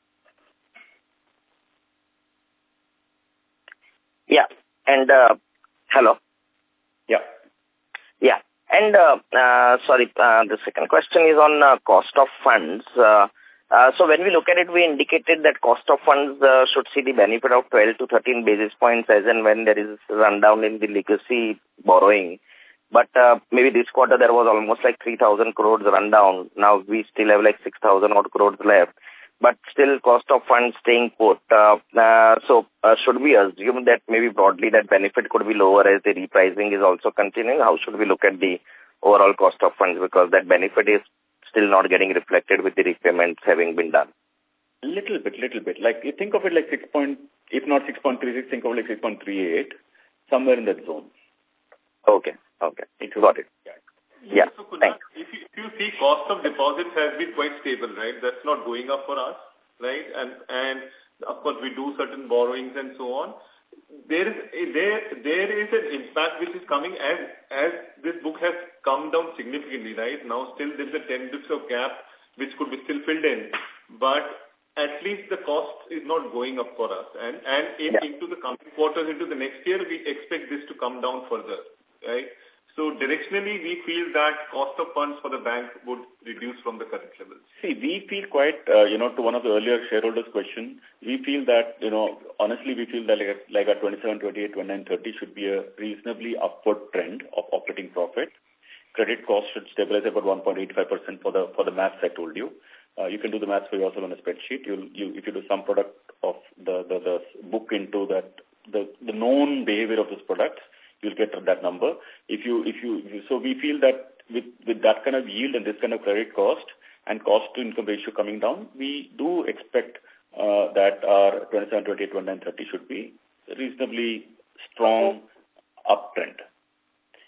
Yeah. And, uh, hello? Yeah. Yeah. And, uh, uh, sorry, uh, the second question is on uh, cost of funds. Uh, uh, so when we look at it, we indicated that cost of funds uh, should see the benefit of twelve to thirteen basis points as and when there is rundown in the legacy borrowing. But uh, maybe this quarter there was almost like three thousand crores rundown. Now we still have like six thousand odd crores left. But still cost of funds staying put. Uh, uh, so uh, should we assume that maybe broadly that benefit could be lower as the repricing is also continuing? How should we look at the overall cost of funds? Because that benefit is still not getting reflected with the repayments having been done. Little bit, little bit. Like you think of it like six point, if not six point three six, think of it like six point three eight, somewhere in that zone. Okay, okay. Got it. Yeah. Yeah, so Kunal, if you, if you see cost of deposits has been quite stable, right? That's not going up for us, right? And and of course we do certain borrowings and so on. There is there there is an impact which is coming as as this book has come down significantly, right? Now still there's a ten basis points of gap which could be still filled in, but at least the cost is not going up for us. And and in, yeah. into the coming quarters, into the next year, we expect this to come down further, right? So directionally, we feel that cost of funds for the bank would reduce from the current levels. See, we feel quite, uh, you know, to one of the earlier shareholders' question, we feel that, you know, honestly, we feel that like, like our twenty-seven, twenty-eight, twenty-nine, thirty should be a reasonably upward trend of operating profit. Credit cost should stabilize about one point eight five percent for the for the maths I told you. Uh, you can do the maths for yourself on a spreadsheet. You'll, you, if you do some product of the, the, the book into that, the, the known behavior of this product, you'll get that number. If you, if you, so we feel that with, with that kind of yield and this kind of credit cost and cost to income ratio coming down, we do expect uh, that our twenty-seven, twenty-eight, twenty-nine, thirty should be reasonably strong uptrend.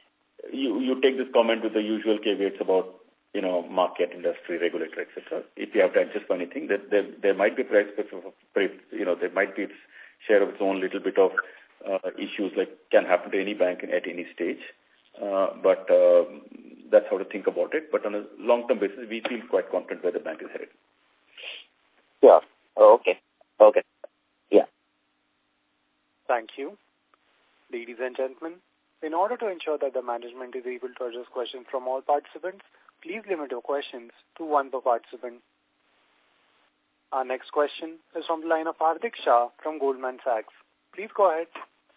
you, you take this comment with the usual caveats about, you know, market, industry, regulator, et cetera. If you have to adjust for anything, that there, there might be price, you know, there might be its share of its own little bit of uh, issues like can happen to any bank at any stage. Uh, but uh, that's how to think about it. But on a long-term basis, we feel quite confident where the bank is headed. Yeah. Oh, okay. Okay. Yeah. Thank you. Ladies and gentlemen, in order to ensure that the management is able to address questions from all participants, please limit your questions to one per participant. Our next question is from the line of Hardik Shah from Goldman Sachs. Please go ahead.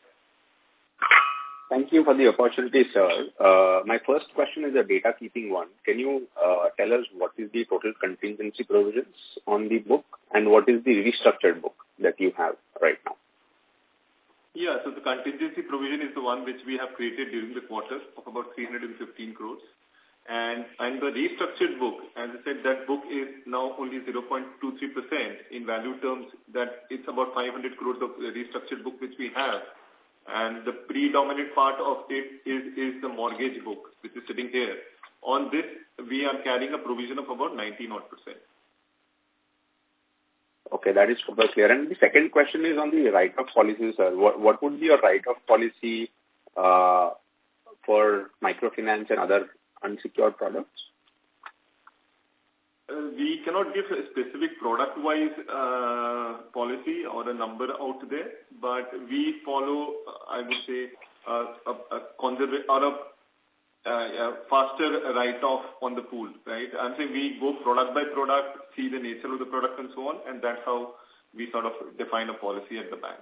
Thank you for the opportunity, sir. Uh, my first question is a data keeping one. Can you uh, tell us what is the total contingency provisions on the book and what is the restructured book that you have right now? Yeah, so the contingency provision is the one which we have created during the quarter of about three hundred fifteen crores. And, and the restructured book, as I said, that book is now only zero point two three percent in value terms. That it's about five hundred crores of the restructured book which we have. And the predominant part of it is, is the mortgage book, which is sitting here. On this, we are carrying a provision of about nineteen odd percent. Okay, that is super clear. And the second question is on the write-off policy, sir. What, what would be your write-off policy uh, for microfinance and other unsecured products? Uh, we cannot give a specific product-wise uh, policy or a number out there, but we follow, uh, I would say, uh, a, a conservative or a uh, a faster write-off on the pool, right? I'm saying we go product by product, see the nature of the product and so on, and that's how we sort of define a policy at the bank.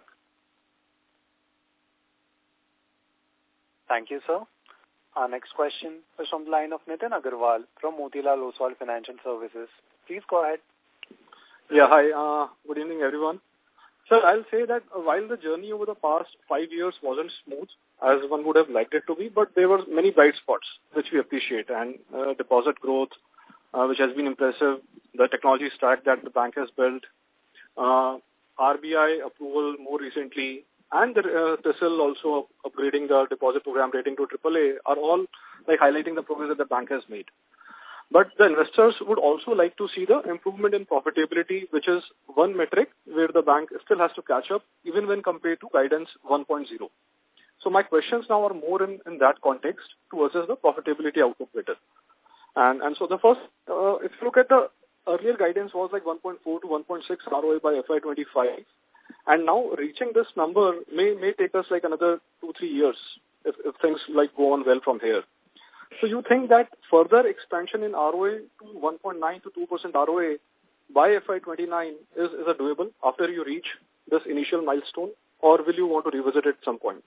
Thank you, sir. Our next question is from the line of Nitin Agarwal from Motilal Oswal Financial Services. Please go ahead. Yeah, hi. Uh, good evening, everyone. Sir, I'll say that while the journey over the past five years wasn't smooth, as one would have liked it to be, but there were many bright spots, which we appreciate, and uh, deposit growth, uh, which has been impressive, the technology stack that the bank has built, uh, R B I approval more recently, and the uh, T I S L also upgrading the deposit program rating to triple A are all like highlighting the progress that the bank has made. But the investors would also like to see the improvement in profitability, which is one metric where the bank still has to catch up, even when compared to guidance one point oh. So my questions now are more in, in that context to assess the profitability outlook better. And and so the first, uh, if you look at the earlier guidance was like one point four to one point six R O A by F Y twenty-five. And now reaching this number may, may take us like another two, three years if, if things like go on well from here. So you think that further expansion in R O A to one point nine to two percent R O A by F Y twenty-nine is, is a doable after you reach this initial milestone, or will you want to revisit it at some point?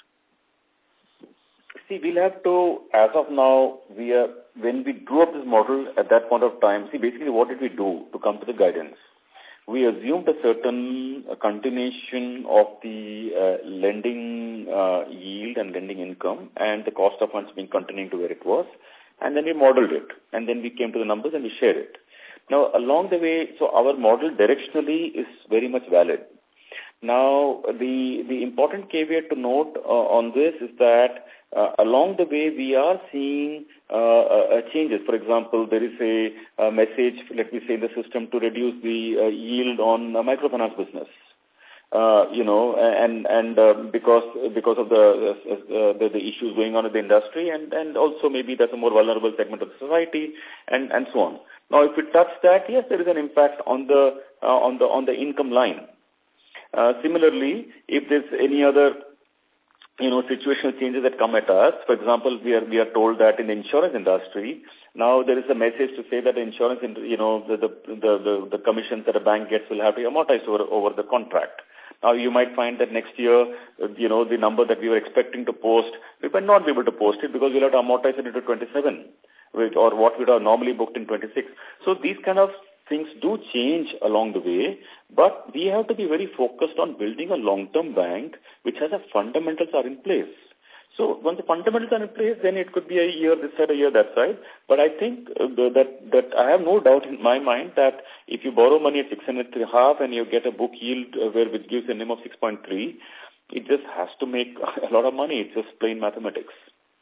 See, we'll have to, as of now, we are, when we drew up this model at that point of time, see, basically what did we do to come to the guidance? We assumed a certain uh, continuation of the uh, lending uh, yield and lending income and the cost of funds being continuing to where it was. And then we modeled it. And then we came to the numbers and we shared it. Now, along the way, so our model directionally is very much valid. Now, the, the important caveat to note uh, on this is that uh, along the way we are seeing uh, uh, changes. For example, there is a, a message, let me say, in the system to reduce the uh, yield on uh, microfinance business. Uh, you know, and and uh, because because of the, uh, the the issues going on in the industry, and and also maybe that's a more vulnerable segment of the society, and and so on. Now, if we touch that, yes, there is an impact on the uh, on the on the income line. Uh, similarly, if there's any other, you know, situational changes that come at us, for example, we are we are told that in the insurance industry, now there is a message to say that the insurance, you know, the the the, the, the commissions that a bank gets will have to be amortized over over the contract. Now, you might find that next year, you know, the number that we were expecting to post, we might not be able to post it because we'll have to amortize it into twenty-seven, which, or what we would have normally booked in twenty-six. So these kind of things do change along the way, but we have to be very focused on building a long-term bank which has a fundamentals are in place. So once the fundamentals are in place, then it could be a year this side, a year that side. But I think uh, that that I have no doubt in my mind that if you borrow money at six and a half and you get a book yield uh, where which gives a N I M of six point three, it just has to make a lot of money. It's just plain mathematics.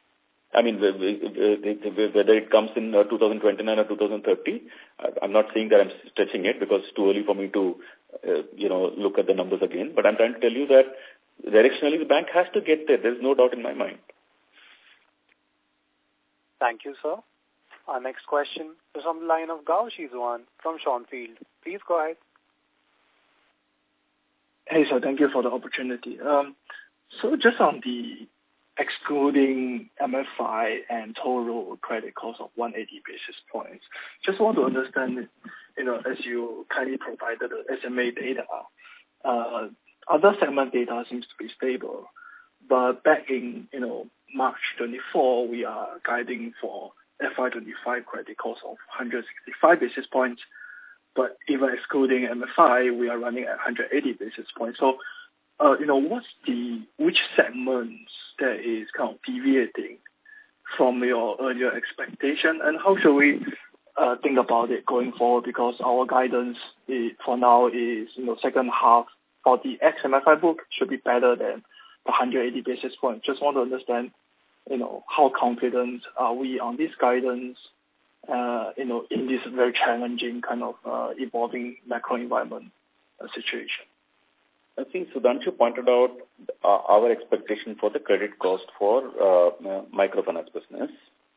I mean, whether it comes in uh, two thousand twenty-nine or two thousand thirty, I'm not saying that I'm stretching it because it's too early for me to, uh, you know, look at the numbers again. But I'm trying to tell you that directionally the bank has to get there. There's no doubt in my mind. Thank you, sir. Our next question is on the line of Gao Shizwan from Schonfield. Please go ahead. Hey, sir. Thank you for the opportunity. Um, so just on the excluding M F I and total credit cost of one hundred eighty basis points, just want to understand, you know, as you kindly provided the S M A data, uh, other segment data seems to be stable, but back in, you know, March twenty-fourth, we are guiding for F Y twenty-five credit cost of one hundred sixty-five basis points, but even excluding M F I, we are running at one hundred eighty basis points. So, Uh, you know, what's the, which segments that is kind of deviating from your earlier expectation, and how should we uh, think about it going forward? Because our guidance is, for now is, you know, second half for the ex M F I book should be better than the one hundred eighty basis points. Just want to understand, you know, how confident are we on this guidance, uh, you know, in this very challenging kind of uh, evolving macro environment uh, situation. I think Sudhanshu pointed out uh, our expectation for the credit cost for uh, microfinance business.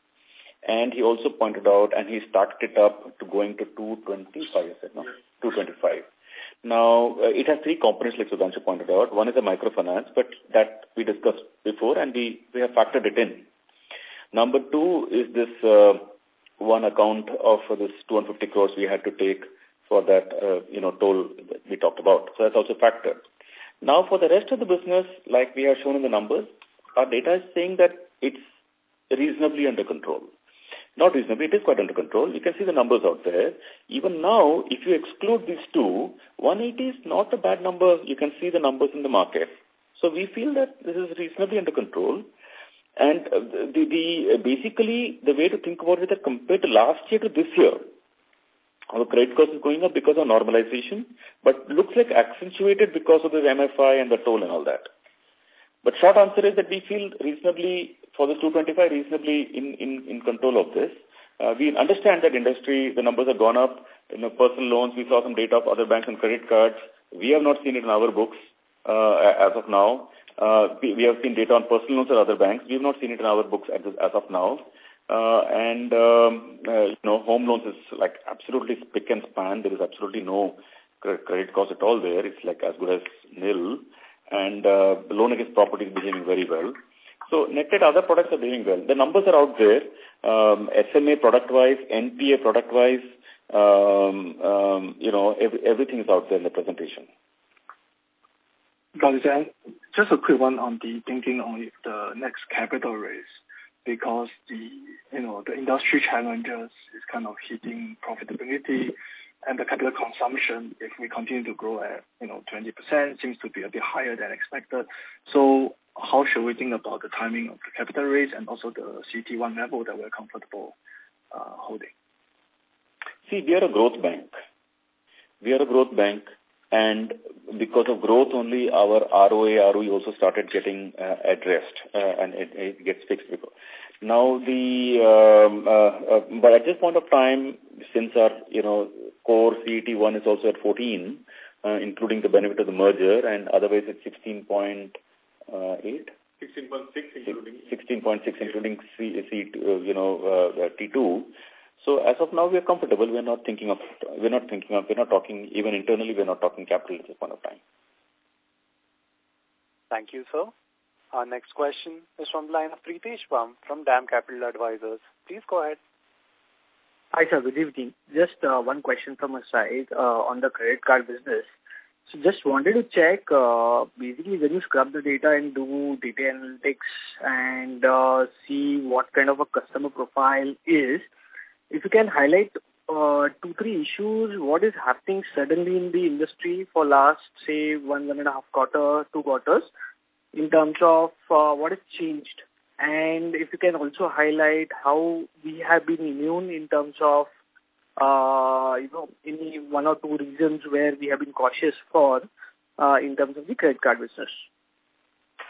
And he also pointed out, and he started it up to going to two twenty-five, is it, no? two twenty-five. Now, uh, it has three components like Sudhanshu pointed out. One is the microfinance, but that we discussed before and we, we have factored it in. Number two is this uh, one account of uh, this two hundred fifty crores we had to take for that, uh, you know, toll that we talked about. So that's also factored. Now, for the rest of the business, like we have shown in the numbers, our data is saying that it's reasonably under control. Not reasonably, it is quite under control. You can see the numbers out there. Even now, if you exclude these two, one hundred eighty is not a bad number. You can see the numbers in the market. So we feel that this is reasonably under control. And uh, the, the uh, basically, the way to think about it is that compared to last year to this year, our credit cost is going up because of normalization, but looks like accentuated because of the M F I and the toll and all that. But short answer is that we feel reasonably, for the two twenty-five, reasonably in, in, in control of this. Uh, we understand that industry, the numbers have gone up. In the personal loans, we saw some data of other banks and credit cards. We have not seen it in our books uh, as of now. Uh, we, we have seen data on personal loans at other banks. We have not seen it in our books as, as of now. Uh, and, um, uh, you know, home loans is like absolutely spick and span. There is absolutely no credit cost at all there. It's like as good as nil. And uh, the loan against property is behaving very well. So netted other products are doing well. The numbers are out there. Um, S M A product-wise, N P A product-wise, um, um, you know, every, everything is out there in the presentation. Got it. And just a quick one on the thinking on the next capital raise, because the, you know, the industry challenges is kind of hitting profitability, and the capital consumption, if we continue to grow at, you know, twenty percent, seems to be a bit higher than expected. So how should we think about the timing of the capital raise and also the C E T one level that we're comfortable uh, holding? See, we are a growth bank. We are a growth bank, and because of growth only, our R O A, R O E also started getting uh, addressed, uh, and it, it gets fixed. Now, the um, uh, uh, but at this point of time, since our, you know, core C E T one is also at fourteen, uh, including the benefit of the merger, and otherwise it's sixteen point eight? sixteen point six including. sixteen point six including C, C uh, you know, uh, T two. So as of now, we are comfortable. We are not thinking of, we're not thinking of, we're not talking, even internally, we're not talking capital at this point of time. Thank you, sir. Our next question is from the line of Pritesh Bam from DAM Capital Advisors. Please go ahead. Hi, sir. Good evening. Just uh, one question from my side uh, on the credit card business. So just wanted to check, uh, basically when you scrub the data and do data analytics and uh, see what kind of a customer profile is, if you can highlight uh, two, three issues, what is happening suddenly in the industry for last, say, one, one and a half quarter, two quarters, in terms of uh, what has changed. And if you can also highlight how we have been immune in terms of, uh, you know, any one or two reasons where we have been cautious for uh, in terms of the credit card business.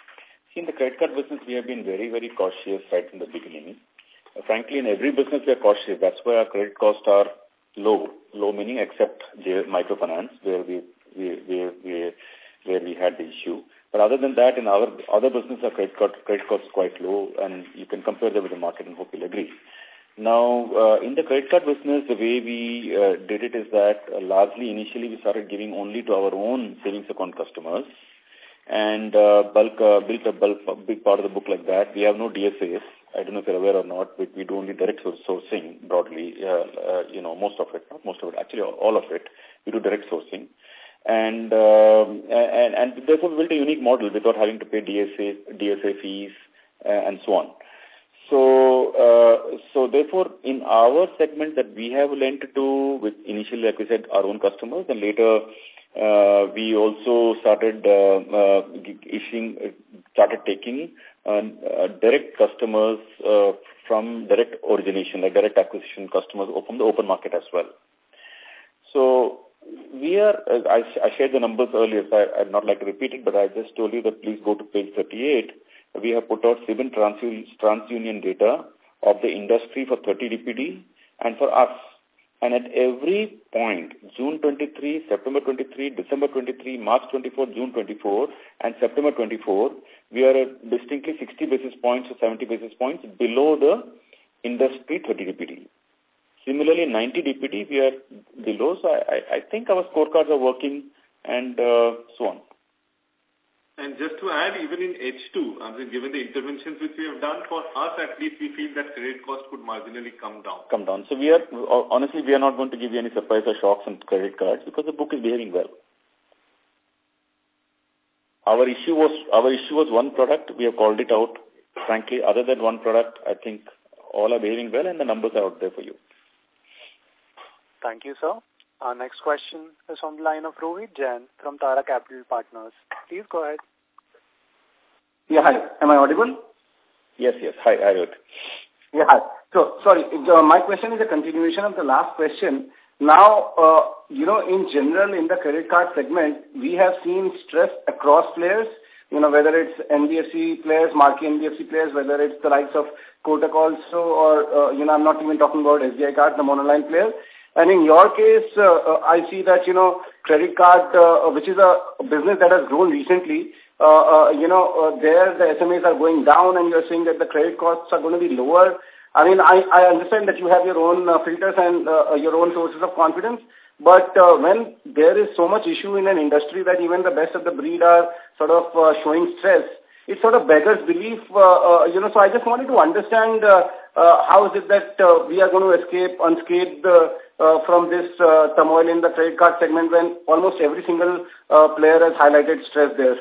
See, in the credit card business, we have been very, very cautious right from the beginning. Uh, frankly, in every business, we are cautious. That's why our credit costs are low. Low meaning except microfinance, where we, we, we, we, where we had the issue. But other than that, in our other business, our credit card credit cost is quite low, and you can compare them with the market and hope you'll agree. Now, uh, in the credit card business, the way we uh, did it is that uh, largely initially we started giving only to our own savings account customers, and uh, bulk uh, built a bulk, a big part of the book like that. We have no D S As. I don't know if you're aware or not, but we do only direct sourcing broadly. Uh, uh, you know, most of it, not most of it, actually all of it. We do direct sourcing. And, uh, and and therefore we built a unique model without having to pay D S A, D S A fees uh, and so on. So uh, so therefore in our segment that we have lent to, with initially, like we said, our own customers, and later uh, we also started uh, uh, issuing, started taking uh, uh, direct customers uh, from direct origination, like direct acquisition customers from the open market as well. So we are, I, I shared the numbers earlier, so I, I'd not like to repeat it, but I just told you that please go to page thirty-eight. We have put out CIBIL TransUnion data of the industry for thirty D P D and for us. And at every point, June twenty-three, September twenty-three, December twenty-three, March twenty-four, June twenty-four, and September twenty-four, we are distinctly sixty basis points or seventy basis points below the industry thirty D P D. Similarly, ninety D P D, we are below. So I, I, I think our scorecards are working and uh, so on. And just to add, even in H two, I mean, given the interventions which we have done, for us at least, we feel that credit cost could marginally come down. Come down. So we are, honestly, we are not going to give you any surprise or shocks on credit cards because the book is behaving well. Our issue was, our issue was one product. We have called it out. Frankly, other than one product, I think all are behaving well and the numbers are out there for you. Thank you, sir. Our next question is on the line of Rohit Jain from Tara Capital Partners. Please go ahead. Yeah, hi. Am I audible? Yes, yes. Hi, hi, Rohit. Yeah, hi. So, sorry, uh, my question is a continuation of the last question. Now, uh, you know, in general, in the credit card segment, we have seen stress across players, you know, whether it's N B F C players, marquee N B F C players, whether it's the likes of Kotak also, or, uh, you know, I'm not even talking about S B I card, the monoline players. And in your case, uh, I see that, you know, credit card, uh, which is a business that has grown recently, uh, uh, you know, uh, there the S M As are going down and you're saying that the credit costs are going to be lower. I mean, I, I understand that you have your own uh, filters and uh, your own sources of confidence, but uh, when there is so much issue in an industry that even the best of the breed are sort of uh, showing stress, it sort of beggars belief, uh, uh, you know, so I just wanted to understand uh, uh, how is it that uh, we are going to escape unscathed uh, uh, from this uh, turmoil in the credit card segment when almost every single uh, player has highlighted stress there?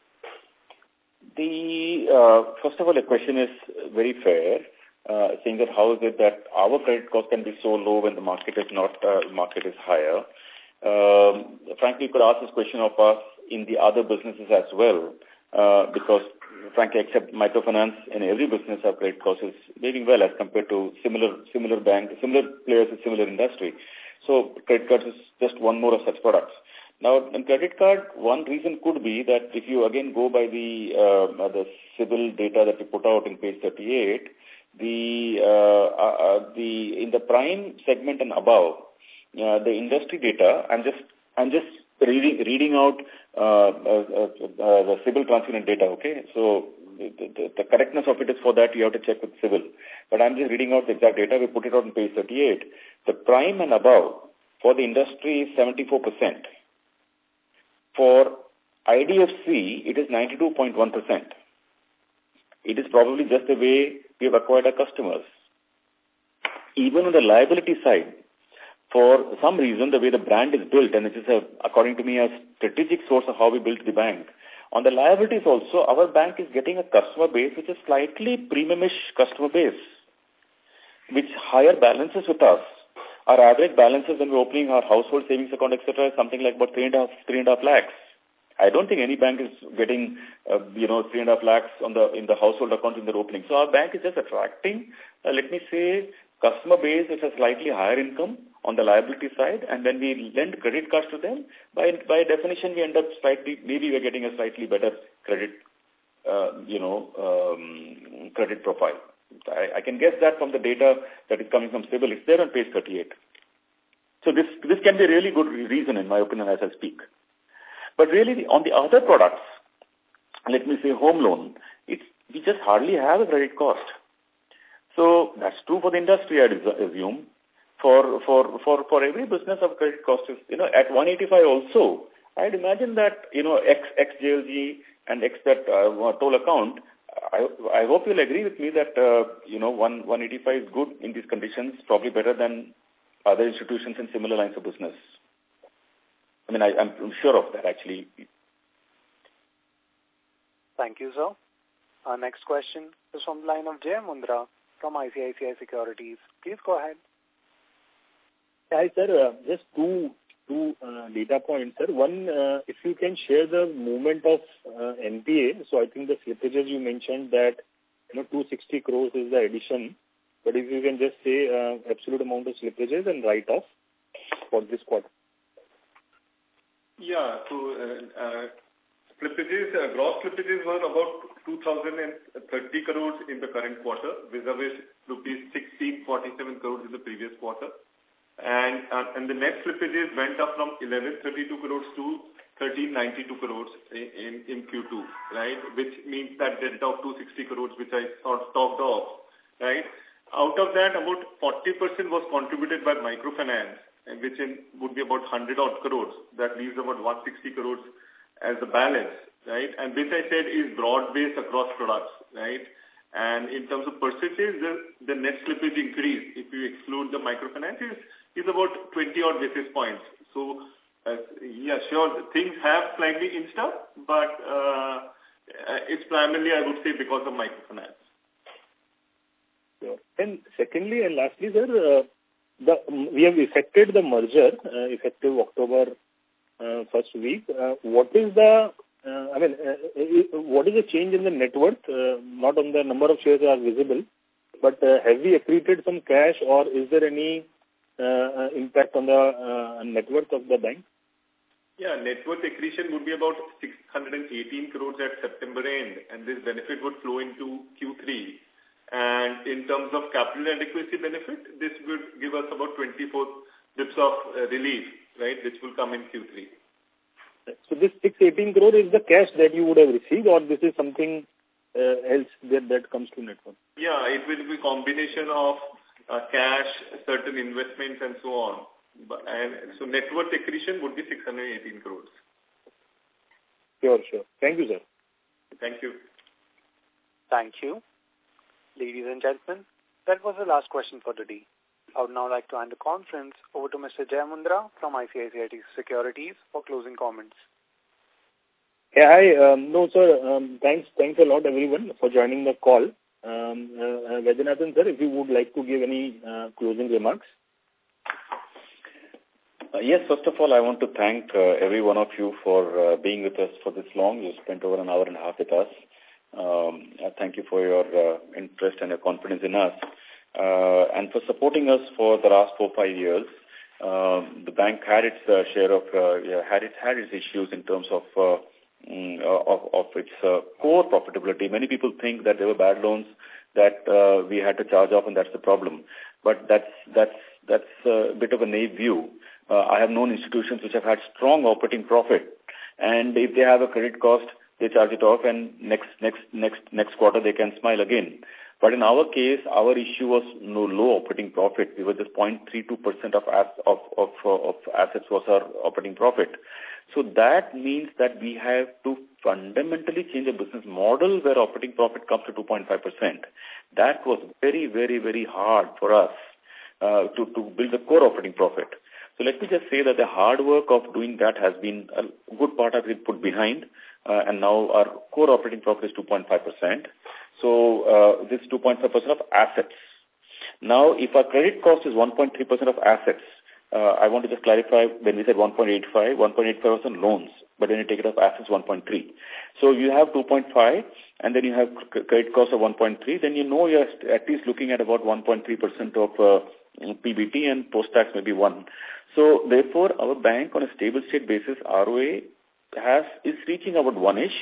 The, uh, first of all, the question is very fair, uh, saying that how is it that our credit cost can be so low when the market is not, uh, market is higher. Um, frankly, you could ask this question of us in the other businesses as well. Uh, because, frankly, except microfinance, in every business, our credit cost is behaving well as compared to similar similar bank, similar players in similar industry. So, credit cards is just one more of such products. Now, in credit card, one reason could be that if you again go by the uh, the CIBIL data that we put out in page thirty-eight, the uh, uh, the in the prime segment and above, uh, the industry data, I'm just I'm just reading reading out uh, uh, uh, the CIBIL TransUnion data. Okay, so the, the, the correctness of it is for that you have to check with CIBIL. But I'm just reading out the exact data. We put it out on page thirty-eight. The prime and above for the industry is seventy-four percent. For I D F C, it is ninety-two point one percent. It is probably just the way we have acquired our customers. Even on the liability side, for some reason, the way the brand is built, and it is, a, according to me, a strategic source of how we built the bank. On the liabilities also, our bank is getting a customer base which is slightly premiumish customer base, which higher balances with us. Our average balances when we're opening our household savings account, et cetera, is something like about three and a half, three and a half lakhs. I don't think any bank is getting, uh, you know, three and a half lakhs on the in the household account in their opening. So our bank is just attracting, uh, let me say, customer base which has slightly higher income on the liability side, and when we lend credit cards to them, by by definition we end up slightly, maybe we're getting a slightly better credit uh, you know, um, credit profile. I, I can guess that from the data that is coming from CIBIL. It's there on page thirty-eight. So this, this can be a really good reason, in my opinion, as I speak. But really, on the other products, let me say home loan, it's, we just hardly have a credit cost. So that's true for the industry, I assume. For, for, for, for every business of credit cost, is, you know, at one eighty-five also, I'd imagine that, you know, X, X J L G and X that uh, toll account, I, I hope you'll agree with me that, uh, you know, one, one eighty-five is good in these conditions, probably better than other institutions in similar lines of business. I mean, I, I'm sure of that, actually. Thank you, sir. Our next question is from the line of Jay Mundra from I C I C I Securities. Please go ahead. Hi, sir. Uh, just two two uh, data points, sir. One, uh, if you can share the movement of uh, N P A. So I think the slippages you mentioned that, you know, two hundred sixty crores is the addition. But if you can just say uh, absolute amount of slippages and write-off for this quarter. Yeah, so uh, uh, slippages, uh, gross slippages were about two thousand thirty crores in the current quarter, vis-a-vis rupees sixteen forty-seven crores in the previous quarter. And uh, and the net slippages went up from eleven thirty-two crores to thirteen ninety-two crores in, in, in Q two, right? Which means that delta of two hundred sixty crores, which I sort of talked off, right? Out of that, about forty percent was contributed by microfinance, which in, would be about one hundred odd crores. That leaves about one hundred sixty crores as the balance, right? And this I said is broad-based across products, right? And in terms of percentage, the, the net slippage increase, if you exclude the microfinance, is, is about twenty odd basis points. So, uh, yeah, sure, things have slightly inched up, but uh, it's primarily, I would say, because of microfinance. Sure. And secondly and lastly, sir, uh, the, we have effected the merger, uh, effective October uh, first week. Uh, what is the, uh, I mean, uh, what is the change in the net worth? Uh, not on the number of shares are visible, but uh, have we accreted some cash, or is there any uh, impact on the uh, net worth of the bank? Yeah, net worth accretion would be about six hundred eighteen crores at September end, and this benefit would flow into Q three. And in terms of capital adequacy benefit, this would give us about twenty-four bips of uh, relief, right, which will come in Q three. So this six hundred eighteen crore is the cash that you would have received, or this is something uh, else that, that comes to net worth? Yeah, it will be a combination of uh, cash, certain investments, and so on. But, and so net worth accretion would be six hundred eighteen crores. Sure, sure. Thank you, sir. Thank you. Thank you. Ladies and gentlemen, that was the last question for today. I would now like to hand the conference over to Mister Jay Mundra from I C I C I Securities for closing comments. Yeah, hi. Um, no, sir. Um, thanks, thanks a lot, everyone, for joining the call. Um, uh, uh, Vaidyanathan, sir, if you would like to give any uh, closing remarks. Uh, yes, first of all, I want to thank uh, every one of you for uh, being with us for this long. You spent over an hour and a half with us. Um, uh, thank you for your uh, interest and your confidence in us, uh, and for supporting us for the last four five years. Um, the bank had its uh, share of uh, yeah, had its had its issues in terms of uh, mm, of, of its uh, core profitability. Many people think that there were bad loans that uh, we had to charge off, and that's the problem. But that's that's that's a bit of a naive view. Uh, I have known institutions which have had strong operating profit, and if they have a credit cost, they charge it off, and next next next next quarter they can smile again. But in our case, our issue was no low operating profit. We were just zero point three two percent of of of of assets was our operating profit. So that means that we have to fundamentally change the business model where operating profit comes to two point five percent. That was very very very hard for us uh, to to build the core operating profit. So let me just say that the hard work of doing that has been a good part of it put behind. Uh, and now our core operating profit is two point five percent. So uh, this is two point five percent of assets. Now, if our credit cost is one point three percent of assets, uh, I want to just clarify, when we said one point eight five, one point eight five percent loans, but when you take it off assets, one point three. So you have two point five, and then you have credit cost of one point three, then you know you're at least looking at about one point three percent of uh, P B T, and post-tax maybe one. So therefore, our bank on a stable state basis, R O A, has is reaching about one-ish.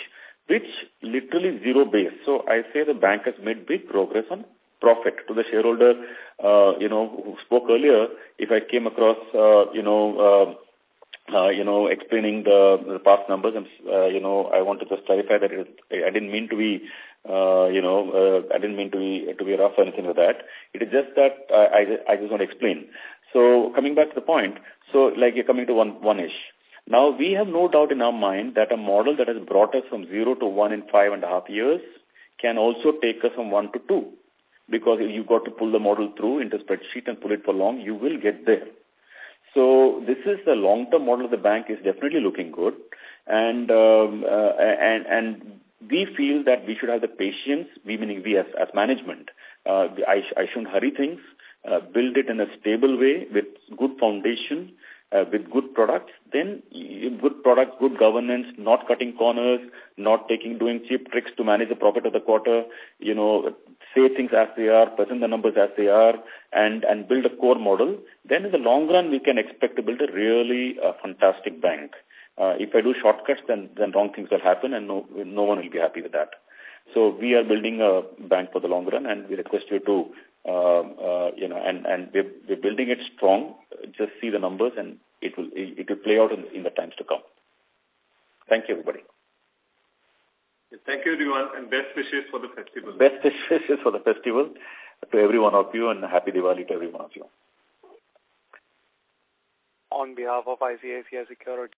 which literally zero base. So I say the bank has made big progress on profit. To the shareholder, uh, you know, who spoke earlier, if I came across, uh, you know, uh, uh, you know, explaining the, the past numbers, and, uh, you know, I want to just clarify that it is, I didn't mean to be, uh, you know, uh, I didn't mean to be, to be rough or anything like that. It is just that uh, I, I just want to explain. So coming back to the point, so like you're coming to one, one-ish. Now, we have no doubt in our mind that a model that has brought us from zero to one in five and a half years can also take us from one to two. Because if you've got to pull the model through into spreadsheet and pull it for long, you will get there. So this is the long-term model of the bank is definitely looking good. And, um, uh, and, and we feel that we should have the patience, we meaning we as, as management. Uh, I, I shouldn't hurry things, uh, build it in a stable way with good foundation, Uh, with good products, then good products, good governance, not cutting corners, not taking, doing cheap tricks to manage the profit of the quarter, you know, say things as they are, present the numbers as they are, and, and build a core model, then in the long run, we can expect to build a really uh, fantastic bank. Uh, if I do shortcuts, then, then wrong things will happen and no, no one will be happy with that. So we are building a bank for the long run, and we request you to, uh, uh, you know, and, and we're, we're building it strong. Just see the numbers, and it will it will play out in, in the times to come. Thank you, everybody. Thank you, everyone, and best wishes for the festival. Best wishes for the festival to every one of you, and happy Diwali to every one of you. On behalf of I C I C I Securities